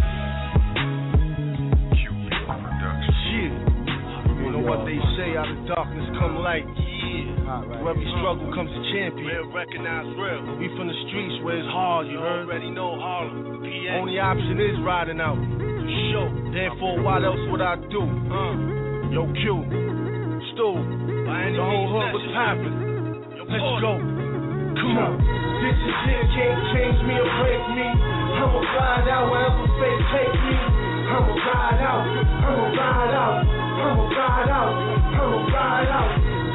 Shit. You know what they say, out of darkness come light. Yeah. Through every struggle comes a champion. Real recognize real. We from the streets where it's hard, you heard? Already know Harlem. P A. Only option is riding out. For sure. Therefore, what else would I do? Uh. Yo, Q. Stu. The whole hood was poppin'. Let's go. Come on. This is it, can't change me or break me. I'ma ride out wherever fate take me. I'ma ride out, I'ma ride out, I'ma ride out, I'ma ride out.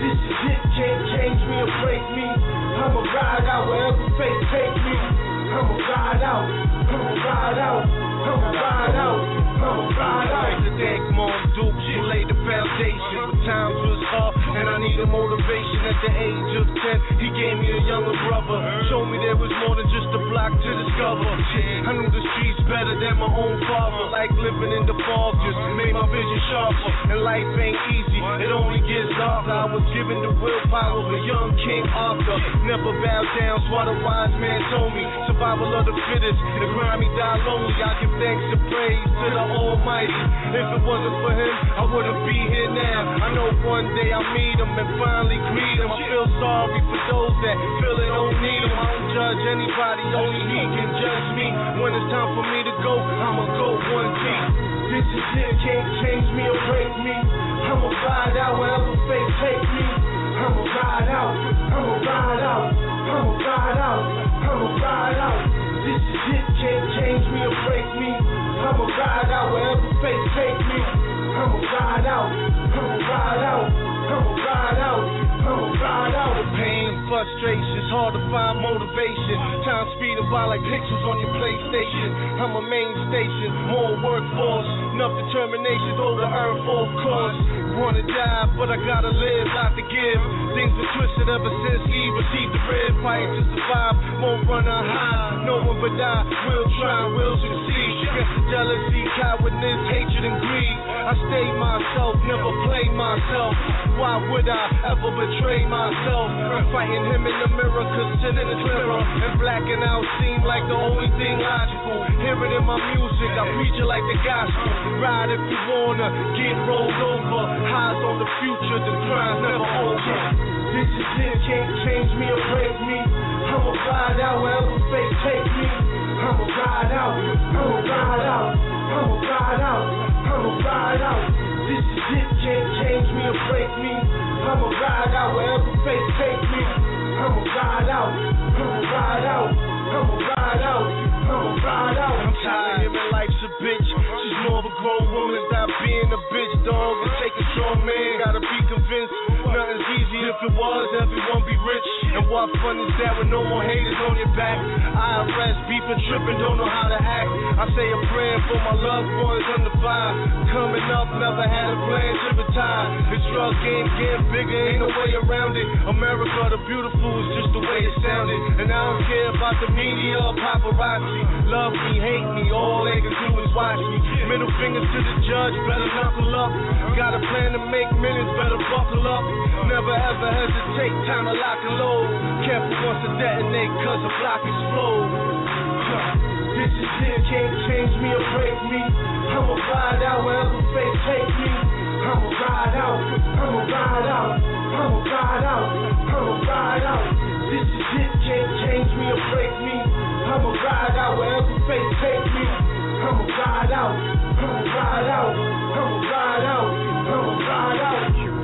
times was hard, and I needed motivation at the age of ten. He gave me a younger brother, showed me there was more than just a block to discover. I knew the streets better than my own father, like living in the fog just made my vision sharper. And life ain't easy, it only gets darker. I was given the willpower of a young King Arthur. Never bow down, so what a wise man told me. Survival of the fittest, the grimy die lonely. I give thanks and praise to the Almighty. If it wasn't for him, I wouldn't be here now. I know one day I'll meet him and finally greet him. I feel sorry for those that feel they don't need him. I don't judge anybody, only he can judge me. When it's time for me to go, I'ma go one deep. This is it, can't change me or break me. I'ma ride out wherever fate take me. I'ma ride out, I'ma ride out, I'ma ride out, I'ma ride out. This is it, can't change me or break me. I'ma ride out wherever fate take me. I'ma ride out, I'ma ride out, I'ma ride out, I'ma ride out. The pain, frustration's hard to find motivation. Time speeding by like pixels on your PlayStation. I'm a main station, more workforce, enough determination to hold the earth full course. Wanna die, but I gotta live, lot to give. Things are twisted ever since Eve received the red. Fighting to survive, won't run on high. No one but I will try, will succeed. Guess the jealousy, cowardness, hatred, and greed. I stay myself, never play myself. Why would I ever betray myself? I'm fighting him in the mirror, cause sinning is clearer. And blacking out seem like the only thing logical. Hear it in my music, I preach it like the gospel. Ride if you wanna, get rolled over. Highs on the future, the crime's never over. This is it, can't change me or break me. I'ma ride out wherever fate take me. I'ma ride out, I'ma ride out, I'ma ride out, I'ma ride out. This is it, can't change me or break me. I'ma ride out wherever fate take me. I'ma ride out, I'ma ride out, I'ma ride out, I'ma ride out. I'm tired of hearing life's a bitch. She's more of a grown woman, stop being a bitch, dog, and take a strong man. Gotta be convinced nothing's easy. If it was, everyone be rich. And what fun is that with no more haters on your back? I R S beefing, tripping, don't know how to act. I say a prayer for my loved ones under fire. Coming up, never had a plan to retire. This drug game getting bigger, ain't no way around it. America the beautiful is just the way it sounded. And I don't care about the media or paparazzi. Love me, hate me, all they can do is watch me. Middle fingers to the judge, better knuckle up. Got a plan to make millions, better buckle up. Never ever hesitate, time to lock and load. Careful once to detonate, cause the block explode. Huh. This is it, can't change me or break me. I'ma ride out wherever fate take me. I'ma ride out, I'ma ride out, I'ma ride out, I'ma ride out. This is it, can't change me or break me. I'ma ride out wherever fate take me. I'ma ride out, I'ma ride out, I'ma ride out, I'ma ride out.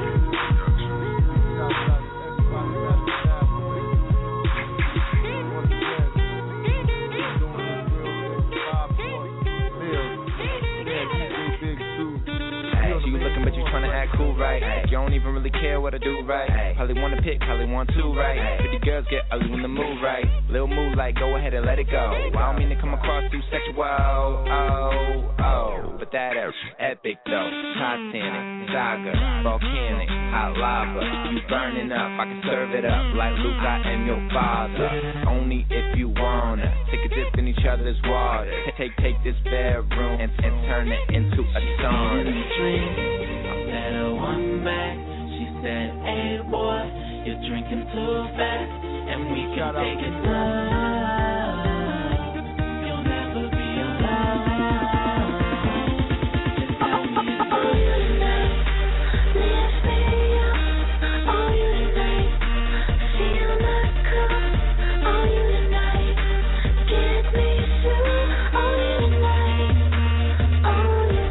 But you tryna act cool, right? You don't even really care what I do, right? Probably wanna pick, probably want to, right? Pretty girls get ugly when they move, right? Little move like go ahead and let it go. I don't mean to come across too sexual, oh, oh. But that is epic though. Titanic, saga, volcanic, hot lava. You burning up, I can serve it up like Luke, I am your father. Only if you wanna take a dip in each other's water. Take, take this bedroom and, and turn it into a sauna. Better one back. She said, hey boy, you're drinking too fast, and we can take it down. You'll never be alone. Just tell me all you tonight. Let's stay up all you tonight. Feel my cup all you tonight. Get me through all you tonight. All you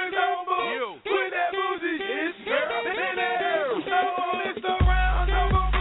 Put that boozy, it's girl in the air. So it's the round of a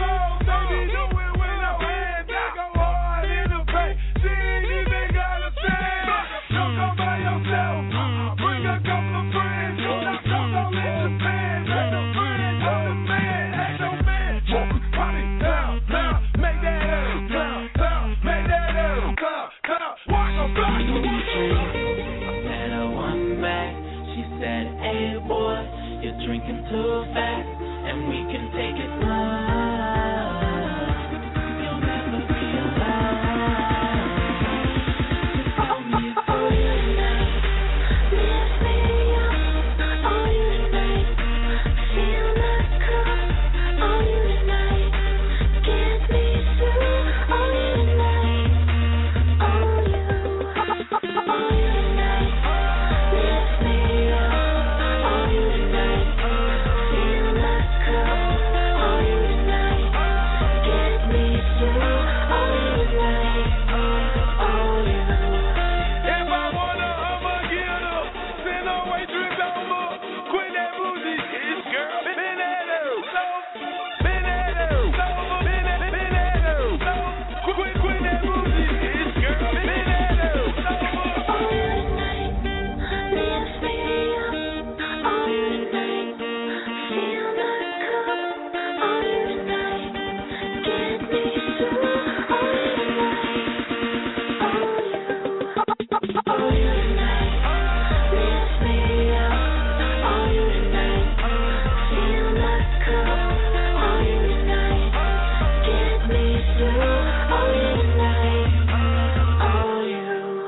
said, hey boy, you're drinking too fast, and we can take it slow. You'll never realize. Just tell me it's all you tonight. Lift me up, all you tonight. Feel like cool, all you tonight. Get me through, all you tonight. All you, all you tonight. Lift me up, all you tonight. Feel like cool, all you tonight. Get me through, all you tonight. All you. If I wanna, I'ma get her. Send her waitress over. Quit that bougie ish, girl. Been at her. Been at her. Been at, been at her. Quit, quit that bougie ish, girl. Been at her. All you tonight, lift me up. All you tonight, feel like cool. All you tonight, get me through. All you tonight, all you, all you tonight, lift me up. All you tonight, feel like cool. All you tonight, get me through. All you tonight, all you.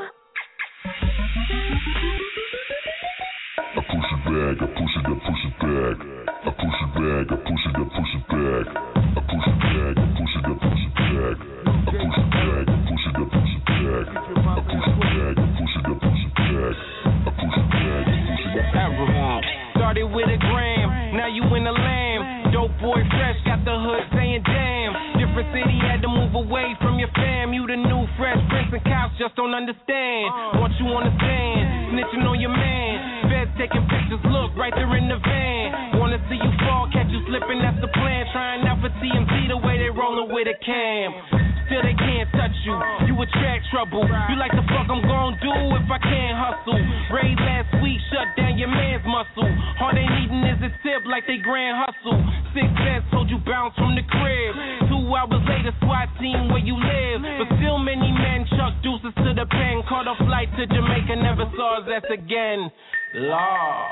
I push it back, I push it, I push it back. I push it back, I push it, I push it back. I push it back, I push it, I push it back. I push it back, I push it, I push it back. I push it back, I push it, I push it back. I push it back, I push it, I push it back. Started with a gram, now you in a lamb. Dope boy fresh, got the hood saying damn. Different city, had to move away from your fam. You the new fresh prince and cops just don't understand. Want you on the stand, snitching on your man. Feds taking pictures, look right there in the van. Wanna see you fall, catch you slipping, that's the plan. Trying out for T M Z the way they rollin' with a cam. Still they can't touch you, you attract trouble. You like the fuck I'm gon' do if I can't hustle. Raid last week, shut down your man's muscle. All they needin' is a tip like they grand hustle. Six cents told you bounce from the crib. Two hours later, SWAT team where you live. But still many men chuck deuces to the pen. Caught a flight to Jamaica, never saw us ass again. Law.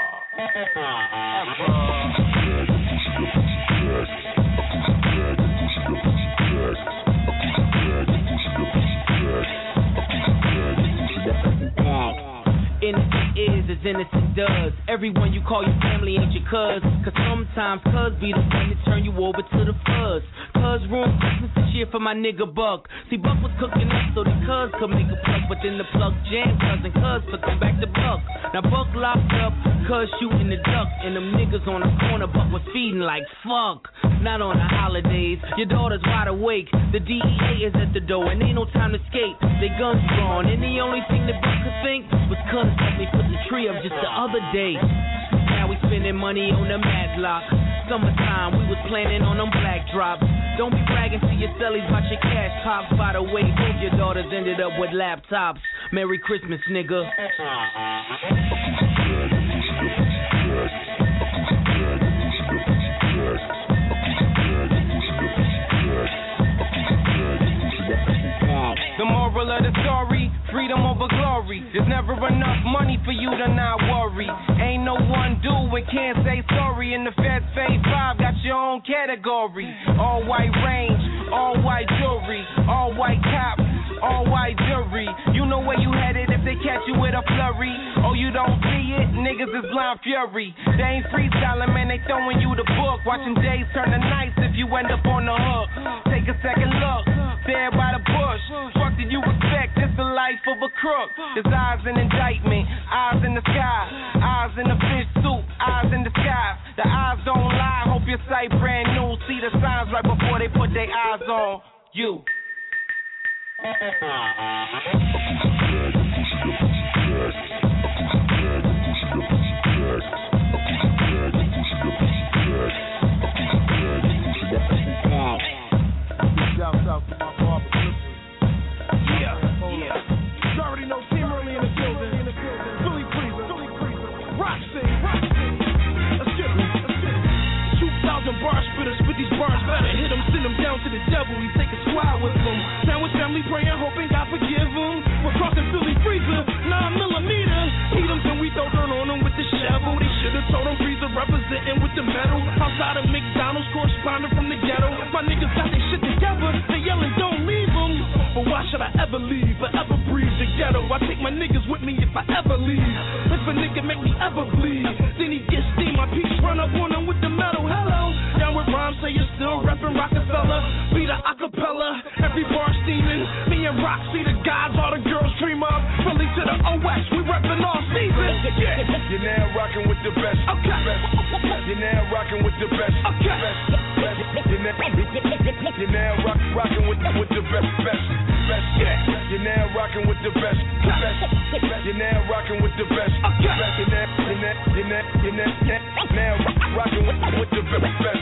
Innocent is as innocent does. Everyone you call your family ain't your cuz. Cause sometimes cuz be the one to turn you over to the fuzz. Cuz ruined Christmas this year for my nigga Buck. See, Buck was cooking up so the cuz could make a plug. But then the plug jammed cuz and cuz took him back to Buck. Now Buck locked up, cuz shooting the duck. And them niggas on the corner, Buck was feeding like fuck. Not on the holidays, your daughter's wide awake. The D E A is at the door and ain't no time to escape. They guns drawn and the only thing that Buck could think was cuz let me put the tree up just the other day. Now we spending money on the Madlock. Summertime, we was planning on them black drops. Don't be bragging to your cellies about your cash pops. By the way, both your daughters ended up with laptops. Merry Christmas, nigga. The moral of the story, freedom over glory. There's never enough money for you to not worry. Ain't no one do and can't say sorry. In the Feds Phase five, got your own category. All white range, all white jewelry, all white cops, all white jury. You know where you headed if they catch you with a flurry. Oh, you don't see it? Niggas is blind fury. They ain't freestyling, man, they throwing you the book. Watching days turn to nights if you end up on the hook. Take a second look, there by the bush. What did you expect? It's the life of a crook. His eyes in indictment, eyes in the sky, eyes in the fish suit, eyes in the sky. The eyes don't lie, hope your sight brand new. See the signs right before they put their eyes on you. Shouts out to my barber. Yeah, yeah. You already know Team Early in the building. Philly Freezer, Philly Freezer. Rock City, Rock City. Let's get it, let's get it. two thousand bar spitters, spit these bars better. Hit them, send them down to the devil. We take a squad with them. Sandwich family praying, hoping God forgive them. We're crossing Philly Freezer, nine millimeters. Heat them, then we throw dirt on them with the shovel. They should've told them Freezer representing with the metal. Outside of McDonald's, correspondent from the ghetto. My niggas got their shit together. They yelling, don't leave them. But why should I ever leave? Forever breathe the ghetto. I take my niggas with me if I ever leave. If a nigga make me ever bleed, then he gets steam. My piece run up on him with the metal. Hello, down with rhymes, say you're still reppin' Rockefeller. Be the acapella, every bar steaming. Me and Rock see the guys all the girls dream of. Philly to the O X, we reppin' all season. Yeah. You're now rockin' with the best. Okay. Best. You're now rockin' with the best. Okay. Best. Best. You're now, you're now rock, rockin' with, with the best. Best. Best. Yeah. You're now rockin' with the best. Best. You're now rockin' with the best. Okay. Best. You're now, you're now, you're now, you're now, now rockin' with, with the best. Best.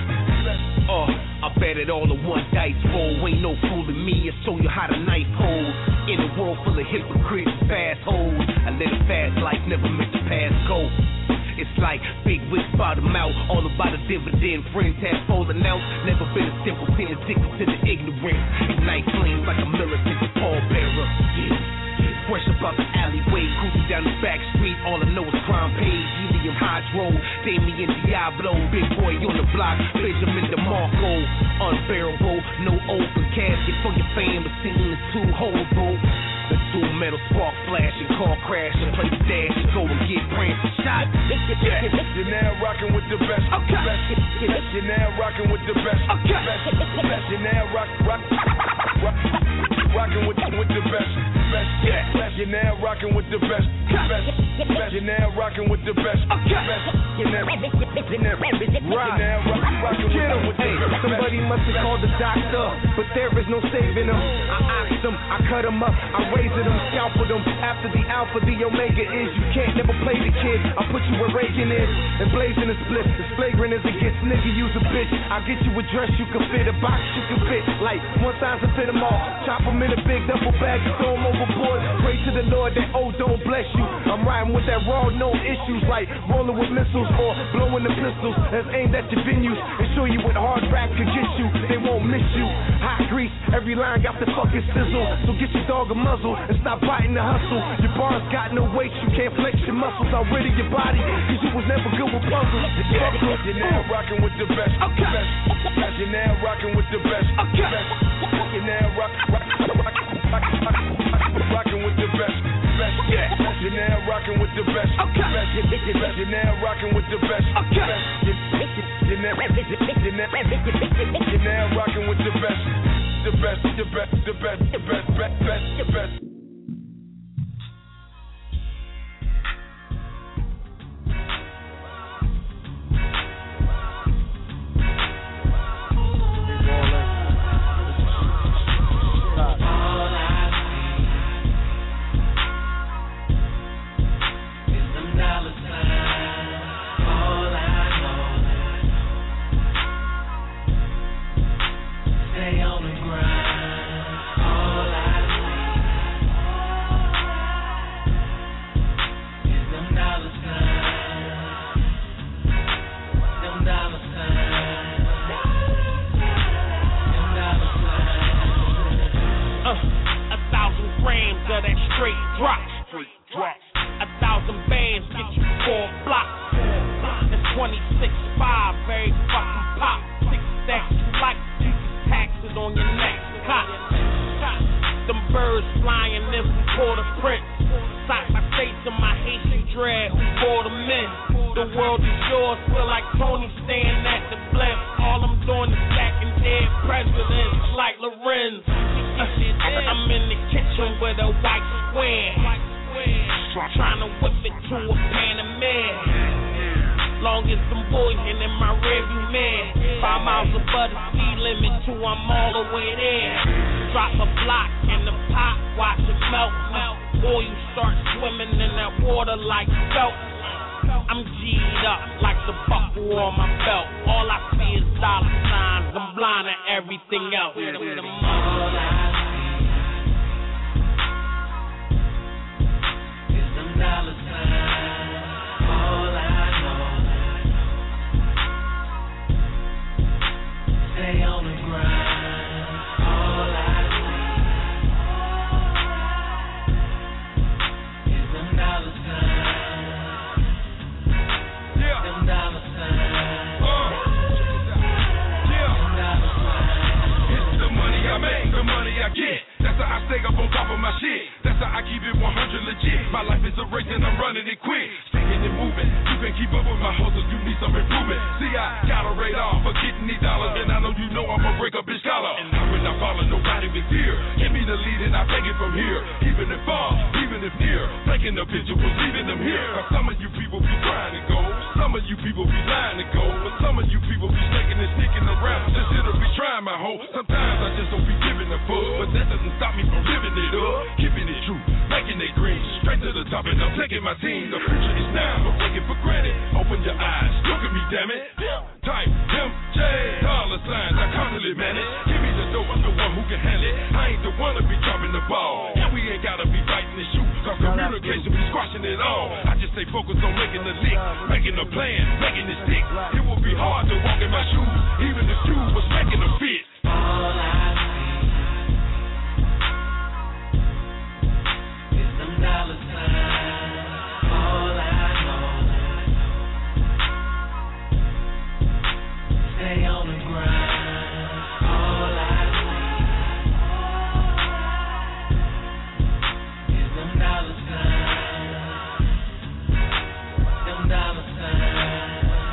Uh, I bet it all in one dice roll. Ain't no fooling me. I show you how the knife holds. In a world full of hypocrites, fast hoes. I live a fast life, never meant to pass go. It's like big wigs bottom out, all about a dividend. Friends have fallen out, never been a simple pen addicted to the ignorance. Ignite flames like a militant pallbearer. Yeah. Fresh about the alleyway, cruising down the back street. All I know is crime page, helium hydro, Damien Diablo, big boy on the block, Benjamin DeMarco. Unbearable, no open casket for your fam, but singing is too horrible. The dual metal spark flash and car crash and play the dash and go and get Branson shot. Yeah. You're now rocking with the best. Okay. Best. You're now rocking with the best. Okay. Best. Best. You're now rock, rock, rock, rocking with, with the best. Best. Yeah. Best. You're now rocking with the best. Best. Best. You're now rocking with the best. Okay. Best. You're now, you're now, right. you're now rock, rocking with, with the best. Somebody must have called the doctor, but there is no saving them. I oxed them, I cut them up, I razor them, scalpel them. After the alpha, the omega is. You can't never play the kid. I put you where Reagan is, and blazing a split. As flagrant as it gets, nigga, use a bitch. I'll get you a dress you can fit, a box you can fit. Like one size to fit them all. Chop them in a big duffel bag, throw them overboard. Pray to the Lord that oh don't bless you. I'm riding with that raw, no issues, like rolling with missiles or blowing the pistols that's aimed at your venues and show you what hard rap could get you. They won't miss you. Hot grease, every line got the fucking sizzle. So get your dog a muzzle and stop biting the hustle. Your bars got no weight, you can't flex your muscles. I'll rid of your body, cause you was never good with puzzles. Yeah. You're now rocking with the best. Okay. Best. Best. You're now rocking with the best. Okay. Best. You're now rock, rock, rock, rock, rock, rock, rocking with the best. Best. Yeah. You're now rocking with the best. Okay. Best. You're now rocking with the best. Okay. Best. You're now, you're now, you're now rocking with the best. The best, the best, the best, the best, best, best, the best. keep it one hundred legit. My life is a race and I'm running it quick. Sticking and moving, you can't keep up with my hustle, you need some improvement. See, I got a radar for getting these dollars, and I know you know I'ma break up his collar. And I will not follow nobody with fear. Give me the lead and I take it from here. Even if far, even if near, taking the picture was leaving them here. Cause some of you people be trying to go, some of you people be lying to go, but some of you people be snaking and sneaking around. Just here to be trying my hoe. Sometimes I just don't be giving a fuck, but that doesn't stop me from living it up, keeping it true, making it green, straight to the top, and I'm taking my team. The future is now, don't take it for granted. Open your eyes, look at me, damn it. Type M J, dollar signs, I constantly manage. Give me the dope, I'm the one who can handle it. I ain't the one to be dropping the ball, and we ain't gotta be fighting and shoot, cause communication be squashing it all. I just stay focused on making the lick, making a plan, making it stick. It will be hard to walk in my shoes, even if you was making a fit. All I see is them dollar signs. All I know, stay on the grind. All I see is them dollar signs. Them dollar signs.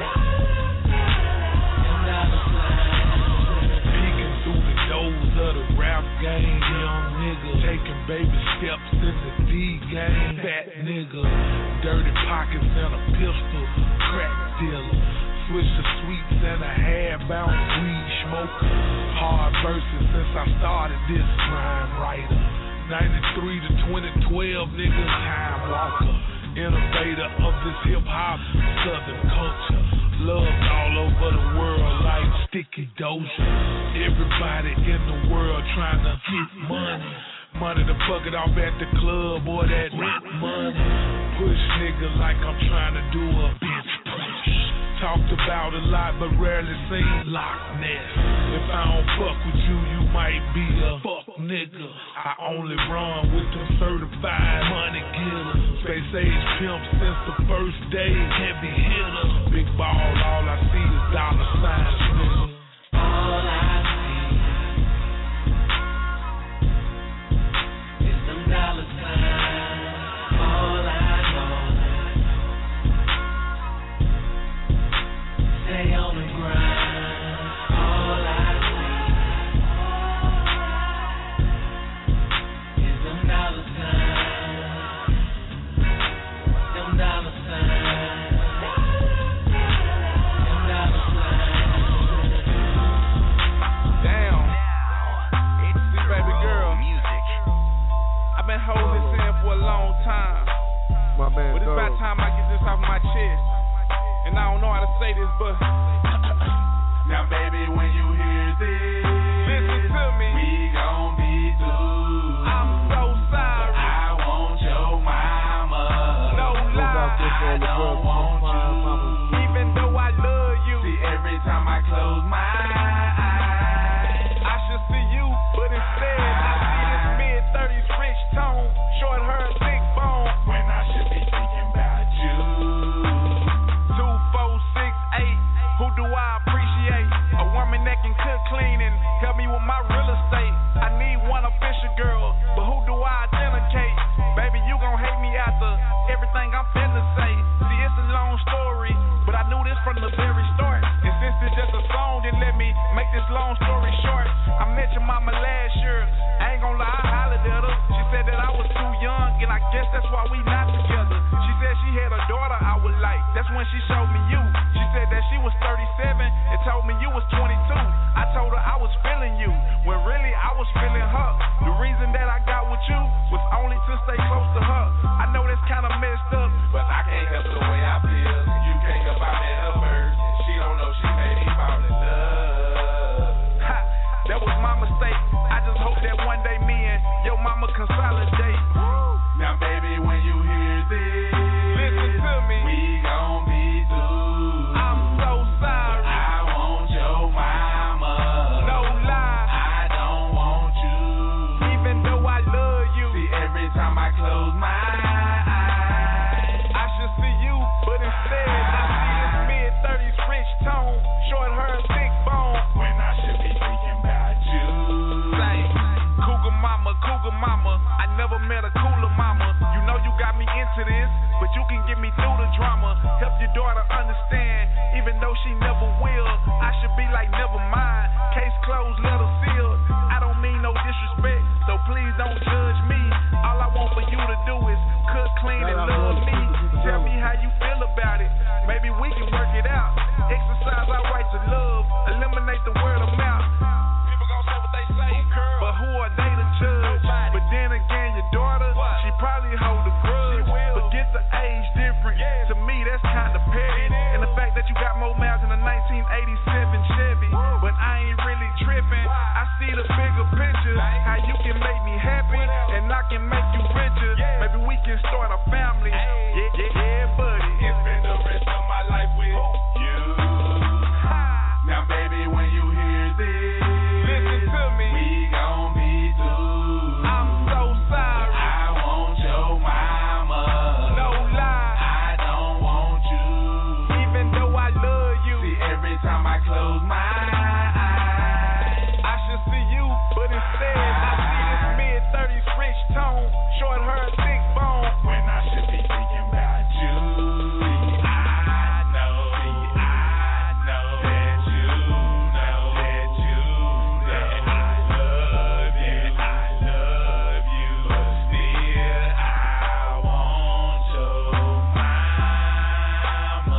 Them dollar signs. Peeking through the doors of the rap game, young nigga. Taking baby steps in the D game, fat nigga. Dirty pockets and a pistol, crack dealer. Switch to sweets and a hair-bound weed smoker. Hard verses since I started this crime writer. ninety-three to twenty twelve, nigga, time walker. Innovator of this hip-hop, southern culture. Loved all over the world like Sticky Doja. Everybody in the world trying to get money. Money to fuck it off at the club or that rent money. Push nigga like I'm trying to do a bench push. Talked about a lot but rarely seen Loch Ness. If I don't fuck with you, you might be a fuck nigga. I only run with them certified money getters. Space age pimp since the first day, heavy hitter. Big ball, all I see is dollar signs, nigga. All I see is them dollar signs. All I stay on the grind. All I see is them dollar signs. Them dollar signs. Them dollar signs. Damn. See, baby girl. I've been holding this in for a long time. My man, but it's about time I get this off my chest. And I don't know how to say this, but now, baby, when you hear this, listen to me. We gon' be through. I'm so sorry. I want your mama. No lie. I don't want you. Even though I love you. See, every time I close my eyes, I should see you, but instead I see this mid thirties rich tone, short hair, thick bone. When I should be thinking about you. Who do I appreciate? A woman that can cook, clean, and help me with my real estate. I need one official girl, but who do I authenticate? Baby, you gon' hate me after everything I'm finna say. See, it's a long story, but I knew this from the very start. And since it's just a song, then let me make this long story short. I met your mama last year. I ain't gon' lie, I hollered at her. She said that I was too young, and I guess that's why we not together. She said she had a daughter I would like. That's when she showed me you. She said that she was thirty-seven and told me you was twenty-two. I told her I was feeling you, when really I was feeling her. The reason that I got with you was only to stay close to her. I know that's kinda messed up, but I can't help the way I feel. You can't help I met her first, and she don't know she made me fall in love. Ha, that was my mistake. I just hope that one day me and your mama consolidate. Now baby, when you hear this, listen to me. We gon' be through. I'm so sorry. I want your mama. No lie. I don't want you. Even though I love you. See, every time I close my eyes, I should see you, but instead I see this mid thirties rich tone, short hair, thick bone. When I should be thinking about you. Say, cougar mama, cougar mama. I never met a cooler mama. know she never will. I should be like, never mind. Case closed, letter sealed. I don't mean no disrespect, so please don't judge me. All I want for you to do is cook, clean, and love me. Tell me how you feel about it. Maybe we can work it out. Exercise our right to love. Eliminate the word of mouth. People gon' say what they say, girl. But who are they to judge? Nobody. But then again, your daughter, what? She probably hold a grudge. Forget the age difference. Yeah. To me, that's kinda petty. And the fact that you got more miles than a nineteen eighty-seven Chevy. Woo. But I ain't really tripping. I see the bigger picture. How you can make me happy and I can make you richer. Yeah. Maybe we can start a family. Yeah, yeah, yeah, buddy. And spend the rest of my life with you. Now, baby, when you hear this, listen to me. We gon' be through. I'm so sorry. I want your mama. No lie. I don't want you. Even though I love you. See, every time I close my eyes, I should see you, but instead I see this mid thirties rich tone, short hair, thick bone. When I should be thinking about you. I know, I know that you know that you know I love you, I love you, but still I want your mama.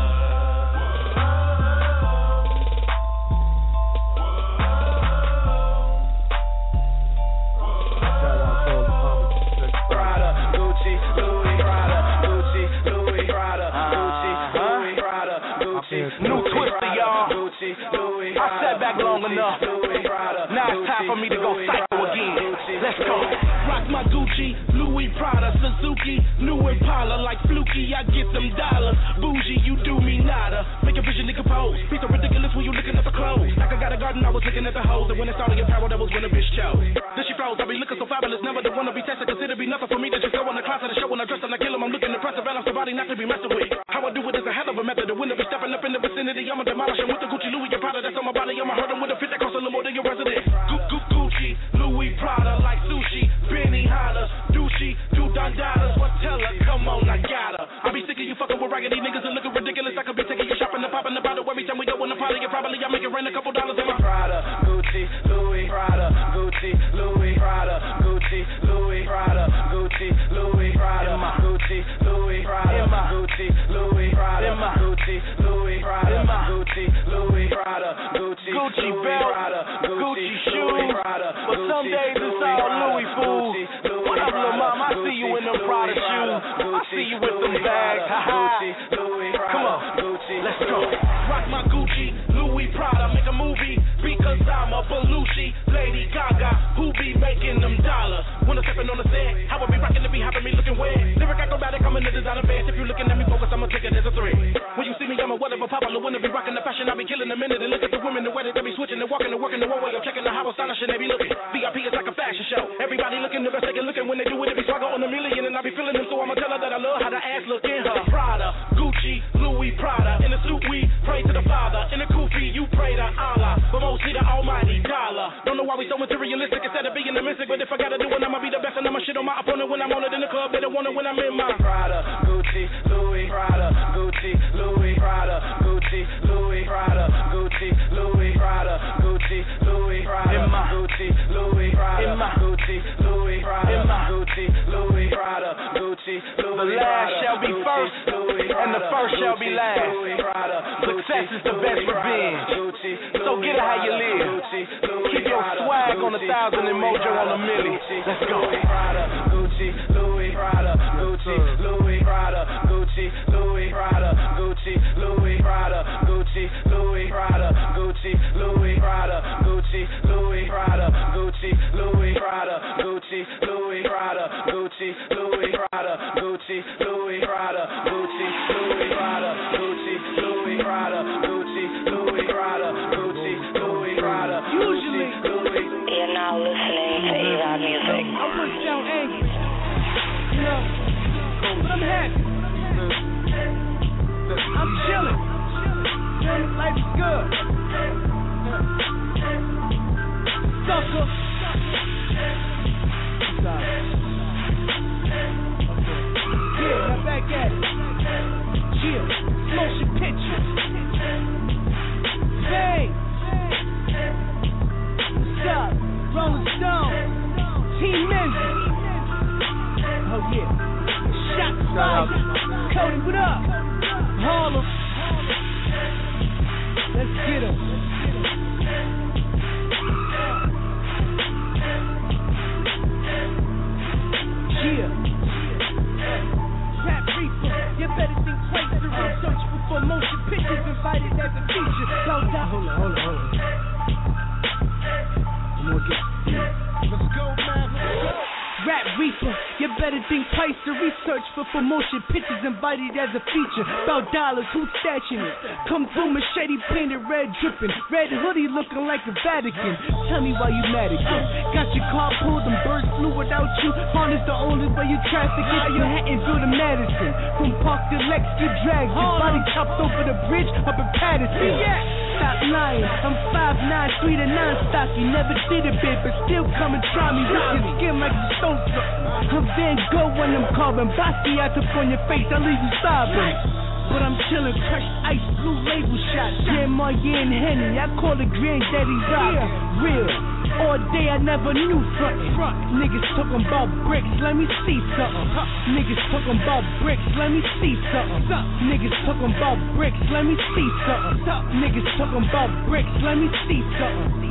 Prada, Gucci, Louis, Prada, Gucci, Louis, Prada, Gucci, Louis, Prada, Gucci, New Twister, y'all. Gucci, Louis, I sat back long enough. Now it's time for me to go psycho again. Let's go. Rock my Gucci, Louis Prada, Suzuki, new Impala like Fluky. I get them dollars. Bougie, you do me nada. Make a vision, nigga pose. Be so ridiculous when you looking at the clothes. Like I got a garden, I was looking at the hoes. And when it's all in your power, that was when a bitch chose. Then she froze. I be looking so fabulous, never the one to be tested. Consider be nothing for me to just go in the class of the show when I dress and I kill him. I'm looking impressive, balance the body not to be messed with. How I do it is a hell of a method. The winner be stepping up in the vicinity. I'ma demolish him with the Gucci, Louis, and Prada. That's on my body. I'ma hurt him with a fit that costs a little more than your resident. Gu- Gu- Gucci, Louis, Prada, like sushi, Benny Hanna, Ducci, do Dondadas. What tell her? Come on, I got her. I be sick of you fucking with raggedy niggas and looking ridiculous. I could be taking you shopping and popping the bottle every time we go in the party. And probably I make it rain a couple dollars in my Prada, Gucci, Louis, Prada, Gucci, Louis, Prada, Gucci, Louis, Prada, Gucci, Louis, Prada, Gucci, Louis, Prada, Gucci, Louis, Prada, Gucci, Louis, Prada, Gucci, Louis, Prada, Gucci, Gucci belt, Gucci shoes, but some days it's all Louis fool. What up, little mom? I see you in them Prada shoes. I see you with them bags. Ha ha. Come on, let's go. Rock my Gucci, Louis Prada, make a movie because I'm a Belushi, Lady Gaga, who be making them dollars. When I'm stepping on the set, how I be rocking to be having me looking wet. Lyric acrobatic, I'm in the designer fast. If you looking at me focus, I'ma take it as a threat. When you see me, I'm a whatever popular. When I be rocking the fashion, I be killing a minute and look at the women, the way that they be switching and walking and working the one way. I'm checking the how astonishing they be looking. V I P is like a fashion show. Everybody looking the best they can look, and when they do it, it be swagger on a million, and I be feeling them, so I'ma tell her that I love how the ass look in her. Prada, Gucci, Louis Prada, in the suit we pray to the Father, in the kufi you pray to Allah, but mostly the Almighty dollar. Don't know why we so materialistic instead of being the mystic, but if I gotta do it, I'ma be the best, and I'ma shit on my opponent when I'm on it in the club. They don't want it when I'm in my Prada, Gucci, Louis, Prada, Gucci, Louis, Prada, Gucci, Louis, Prada, Gucci, Louis, Prada, Gucci, Louis, Prada, Gucci, Louis, Prada, Gucci, Louis, Prada, Gucci, Louis, Prada, Gucci, The last shall be first, and the first shall be last. Success is the best revenge. So get it how you live. Keep your swag on a thousand and mojo on a milli. Let's go. Gucci, Louis, Prada, Gucci, Louis, Prada, Gucci, Louis, Prada, Gucci, Louis, Prada, Gucci, Louis, Prada, Gucci, Louis, Prada, Gucci, Louis, Prada, Gucci, Louis, Prada, Gucci, Louis, Prada, Gucci, Louis, Prada, Gucci, Louis, Prada, Gucci, Louis, Prada, Gucci, Louis, Prada, Gucci, Louis, Prada, Gucci, Louis, Prada. Usually, you're now listening to A-Rod Music. I work down angry, you know, but I'm happy. I'm chilling. Life is good. Sucker. Yeah, now back at it. Yeah, motion pictures. motion pictures invited as a feature. Hold on, hold on, hold on, hold on. Come on, get let's go, man. Let's go. Rap Reaper, you better think twice to research for promotion. Pictures invited as a feature. About dollars, who's stashing it? Come through machete painted red dripping. Red hoodie looking like the Vatican. Tell me why you mad again. Got your car pulled and birds flew without you. Honda's the only way you traffic it. Manhattanville to Madison. From Park to Lex, get dragged. Your body chopped over the bridge up in Patterson. Stop lying, I'm five nine, three to nine stocky. Never did a bit, but still come and try me. With your skin like you stole something. I'm Van Gogh when I'm carving. Basquiat up on your face, I leave you sobbing. But I'm chillin', crushed ice, blue label shots. Grand Marnier and Henny, I call it Granddaddy Rock. Real, all day I never knew front. front. Niggas talking about bricks, let me see something. Niggas talking about bricks, let me see something. Niggas talking about bricks, let me see something. Niggas talking about bricks, let me see something.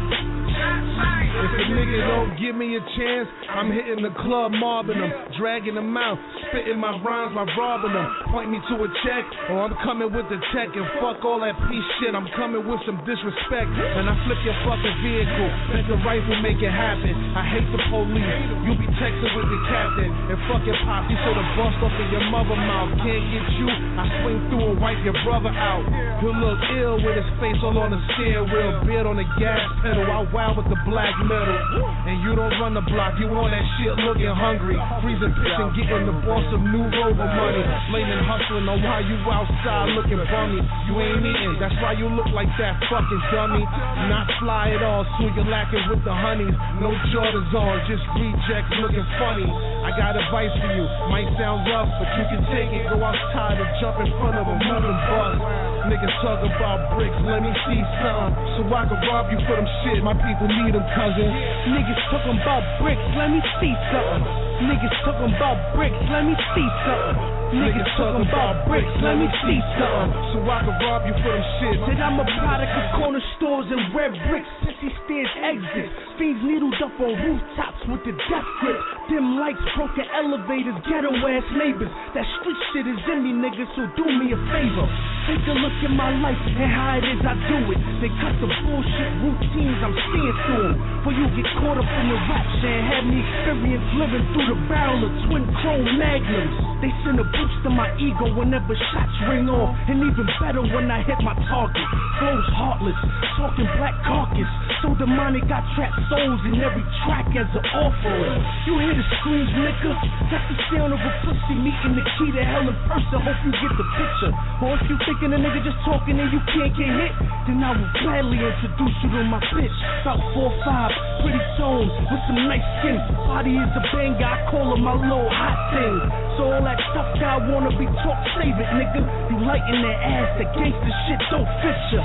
If a nigga don't give me a chance, I'm hitting the club, mobbing them, dragging them out, spitting my rhymes, I'm robbing them. Point me to a check, or I'm coming with the tech, and fuck all that piece shit, I'm coming with some disrespect. And I flip your fucking vehicle, let the rifle make it happen. I hate the police, you be texting with the captain, and fuck your pop, you so the bust off of your mother mouth. Can't get you, I swing through and wipe your brother out. He'll look ill with his face all on the steering wheel, beard on the gas pedal, I wow with the black metal. And you don't run the block, you on that shit looking hungry. Freezing pitch and getting the boss some new Rover money. Blaming hustling on why you outside looking bummy. You ain't eating, that's why you look like that fucking dummy. Not fly at all, so you're lacking with the honeys. No Jordans on, just rejects looking funny. I got advice for you, might sound rough, but you can take it. Go outside and jump in front of a moving bus. Niggas talk about bricks, let me see some, so I can rob you for them shit. My people need them, cousin. Niggas talking about bricks, let me see something. Niggas talking about bricks, let me see something. Niggas talking about bricks, let me see something. So I can rob you for them shit. Said I'm a product of corner stores and red bricks. Sissy stairs exit. Fiends needled up on rooftops with the death grip. Dim lights, broken elevators, ghetto ass neighbors. That street shit is in me, niggas, so do me a favor. Take a look at my life and how it is I do it. They cut the bullshit routines, I'm seeing through them. Before you get caught up in the rap shit and have me experience living through the barrel of twin chrome magnums. They send a boost to my ego whenever shots ring off, and even better when I hit my target. Flows heartless, talking black carcass. So demonic, I trap souls in every track as an offering. You hear the screams, nigga? That's the sound of a pussy meeting the key to hell in person. Hope you get the picture. Or if you thinking a nigga just talking and you can't get hit, then I will gladly introduce you to my bitch. About four five, pretty tones with some nice skin. Body is a banger, I call her my little hot thing. So all that stuff that I wanna be taught, save it, nigga. You lightin' that ass, that gangsta shit don't fit ya.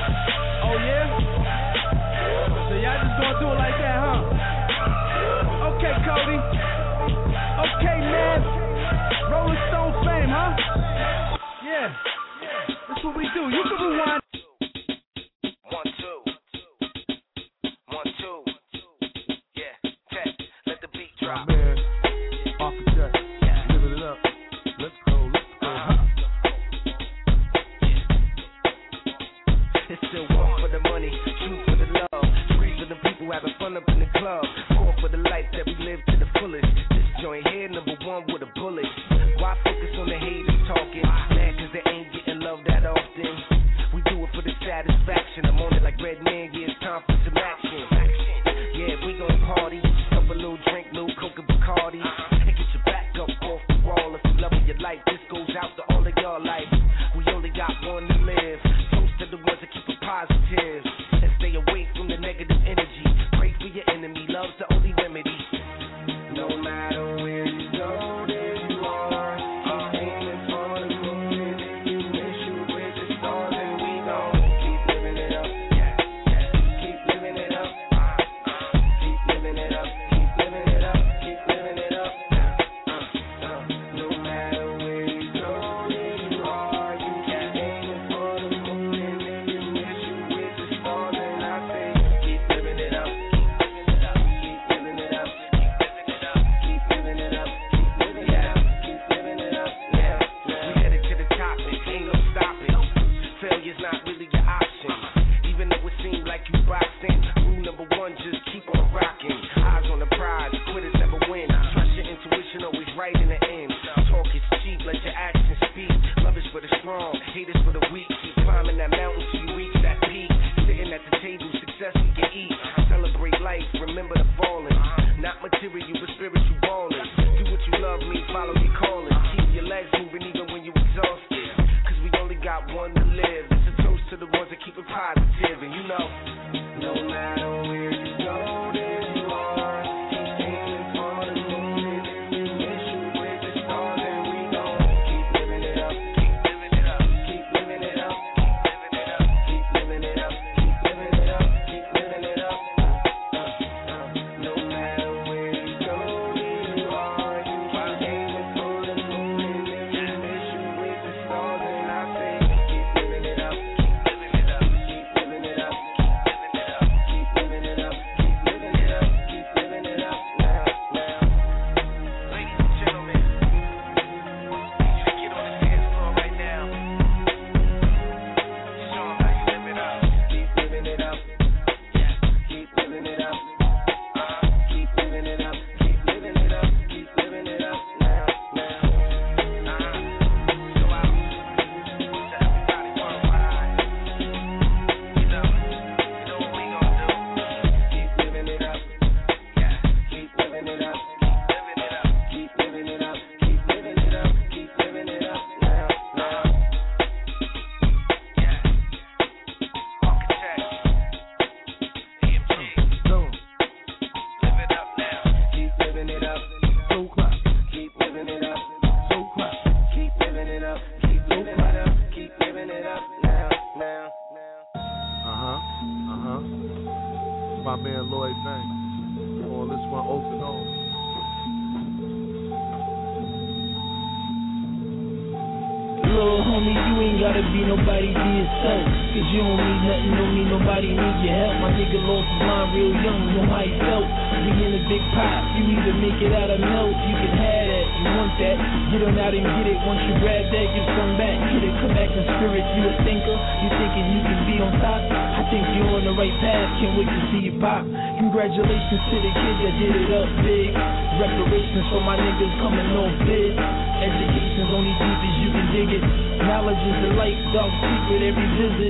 Oh yeah? So y'all just gonna do it like that, huh? Okay, Cody. Okay, man. Rolling Stone fame, huh? Yeah. That's what we do. You can rewind. One, two. One, two. Yeah, tech. Let the beat drop. Man, architect. Living it up. Let's go, let's go. Uh-huh. It's still one for the money, two for the love, three for the people having fun up in the club, four for the life that we live to the fullest. This joint here, number one with a bullet. Why focus on the haters talking? Mad cause they ain't getting love that often. We do it for the satisfaction. I'm on it like Red Man, yeah, it's time for some action. Yeah, we gon' party, up a little drink, little Coca Bacardi, and get your back up off the wall. If you love your life, this goes out to all of y'all life. We only got one to live. Toast to the ones that keep it positive and stay away from the negative energy. Pray for your enemy, love's the only remedy. No matter where you go, there you are. Keep aiming for the moon, and if you wish you with the stars, and we gon' keep living it up. Yeah, yeah. Keep living it up. Keep living it up. Keep living it up. Keep living it up. Uh, uh. No matter where you go, there you are. You keep aiming for the moon, and if you wish you with the stars, and I say keep living it up. Keep climb that mountain till you reach that peak. Sitting at the table, success we can eat. Celebrate life, remember the fallen. Not material, but spiritual ballin'. Do what you love, me follow your calling. Keep your legs moving even when you exhausted. Cause we only got one to live. It's a toast to the ones that keep it positive. And you know, no matter where you go, there you are. Keep aiming for the moon and if you miss you with the stars, and we gon' keep living it up, keep living it up, keep living it up, keep living it up, keep living it up, keep living it up, keep living it up. No matter where you go, there you are. You keep aiming for the moon and if you miss you with the stars, and I say keep living it up, keep living it up, keep living it up, keep living it up, keep living it up, keep living it up now, now. Ladies and gentlemen, you can get on the dance floor right now. Show 'em how you live it up. Keep living it up. Yeah, keep living it up. Uh, keep living it up. Keep living it up. Keep living it up now, now. Uh, so out to everybody worldwide. You know, you know what we gon' do. Keep living it up. Yeah, keep living it up. Keep living it up. Keep living it up. Keep living it up. Keep living it up now, now. Yeah. Architect. E M G. Live it up now. Keep living it up. So clap. Keep living it up. So clap. Keep living it up. Keep living it up. Keep living it up now, now, now. Uh-huh, uh-huh. My man Lloyd Banks. Oh, this one open on. Little homie, you ain't gotta be nobody, be yourself. Cause you don't need nothing, don't need nobody, need your help. My nigga lost his mind real young, know how he felt. We in a big pot, you either make it out or melt. You can have that, you want that, get on out and get it. Once you grab that, give some back, hit it, come back in spirit. You a thinker, you thinking you can be on top. I think you're on the right path, can't wait to see you pop. Congratulations to the kids that did it up big. Reparations for my niggas coming off bid. Education's only deep as you can dig it. Knowledge is the light, dark secret every visit.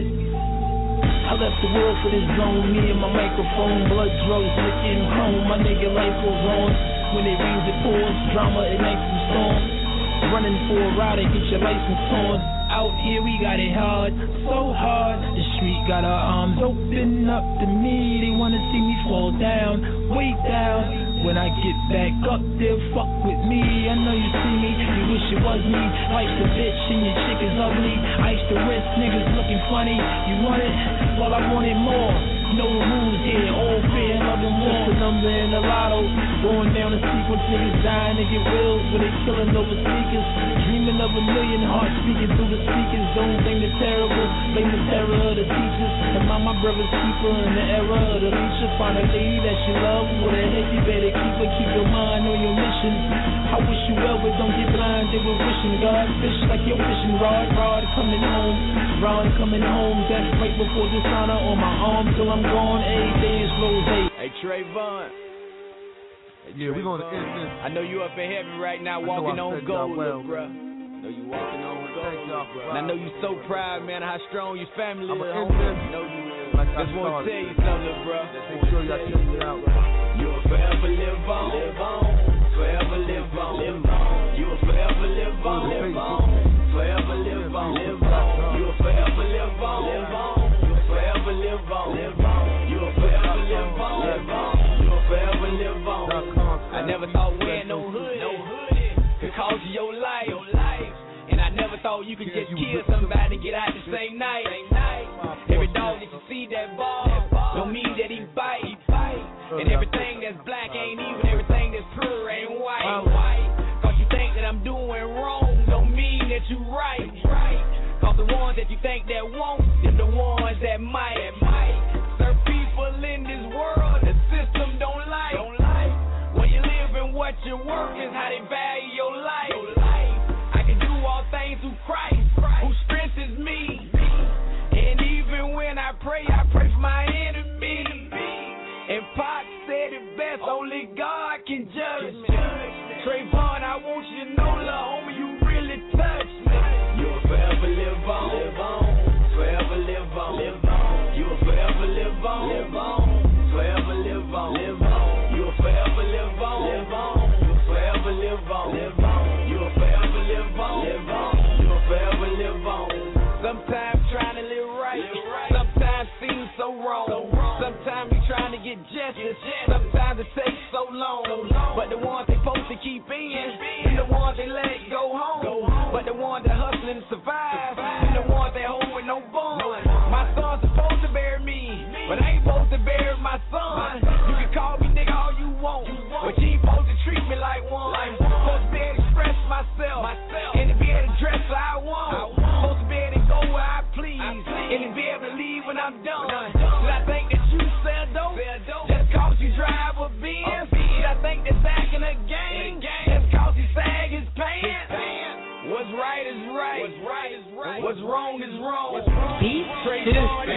I left the world for this zone, me and my microphone, blood, drugs, liquor, and chrome. My nigga life goes on. When it rains, it pours, drama ignites the storm. Running for a ride and get your license torn. Out here we got it hard, so hard. The street got our arms open up to me. They wanna see me fall down, way down. When I get back up, they'll fuck with me. I know you see me, you wish it was me. Life's a bitch and your chick is ugly. Ice the wrist, niggas looking funny. You want it? Well, I want it more. No rules here, all fair, loving war. Just a number in the lotto. Going down the sequence, niggas dying to get wills. When they killing over speakers. Dreaming of a million hearts speaking through the speakers. Don't think they're terrible, blame the terror of the teachers. And my, my brother's keeper in the era of the leisure. Find a lady that you love, with a head you better keep her. Keep your mind on your mission. I wish you well, but don't get blinded with wishing. God, fish like your fishing rod. Rod coming home, Rod coming home. That's right before dishonor on my arm till I'm gone. Every day is rose. Hey, Trayvon. Hey, yeah, we're gonna end this. I know you up in heaven right now, I walking I on gold, well, little bruh. I know you walking on gold. Thank y'all, bro. And I know you so proud, man, of how strong your family is. I'm I know you is. Like Just I want to started. tell you something, bro. Make sure y'all check it out. You'll forever live on, live on, forever live on, live on. You'll forever live on, live on, forever live on, live on. You'll forever live on, live on, you'll forever live on, live on. You'll forever live on, live on, you'll forever live on. I never thought wearing no hoodie, no hoodie could cost you your life, your life. And I never thought you could just kill somebody and get out the same night. Every dog that you see that ball don't mean that he bite. And everything that's black ain't even everything that's pure ain't white. Cause you think that I'm doing wrong don't mean that you right. Cause the ones that you think that won't is the ones that might. Certain people in this world the system don't like. When you live and what you work is how they value your life. I can do all things through Christ who strengthens me. And even when I pray, I pray for my enemies. And Pac said it best, only God can judge me. Trayvon, I want you to know, lil' homie, you really touch me. You'll forever live on, live on, forever Sometimes trying to live right, sometimes seems so wrong. Sometimes we trying to get justice, sometimes it takes so long. But the ones they supposed to keep in, and the ones they let go home. But the ones that hustling to survive, and the ones that hold with no bond. My son's supposed to bury me, but I ain't supposed to bury my son. You can call me nigga all you want, but you ain't supposed to treat me like one. Supposed to be able to express myself, and to be able to dress how I want. Supposed to be able to go where I please, and to be able to leave when I'm done. Did I think that you sell dope just cause you drive a Benz? Did I think that back in the game just cause you sag his pants? What's right is right, what's right is right, what's wrong is wrong. Beat, Straight on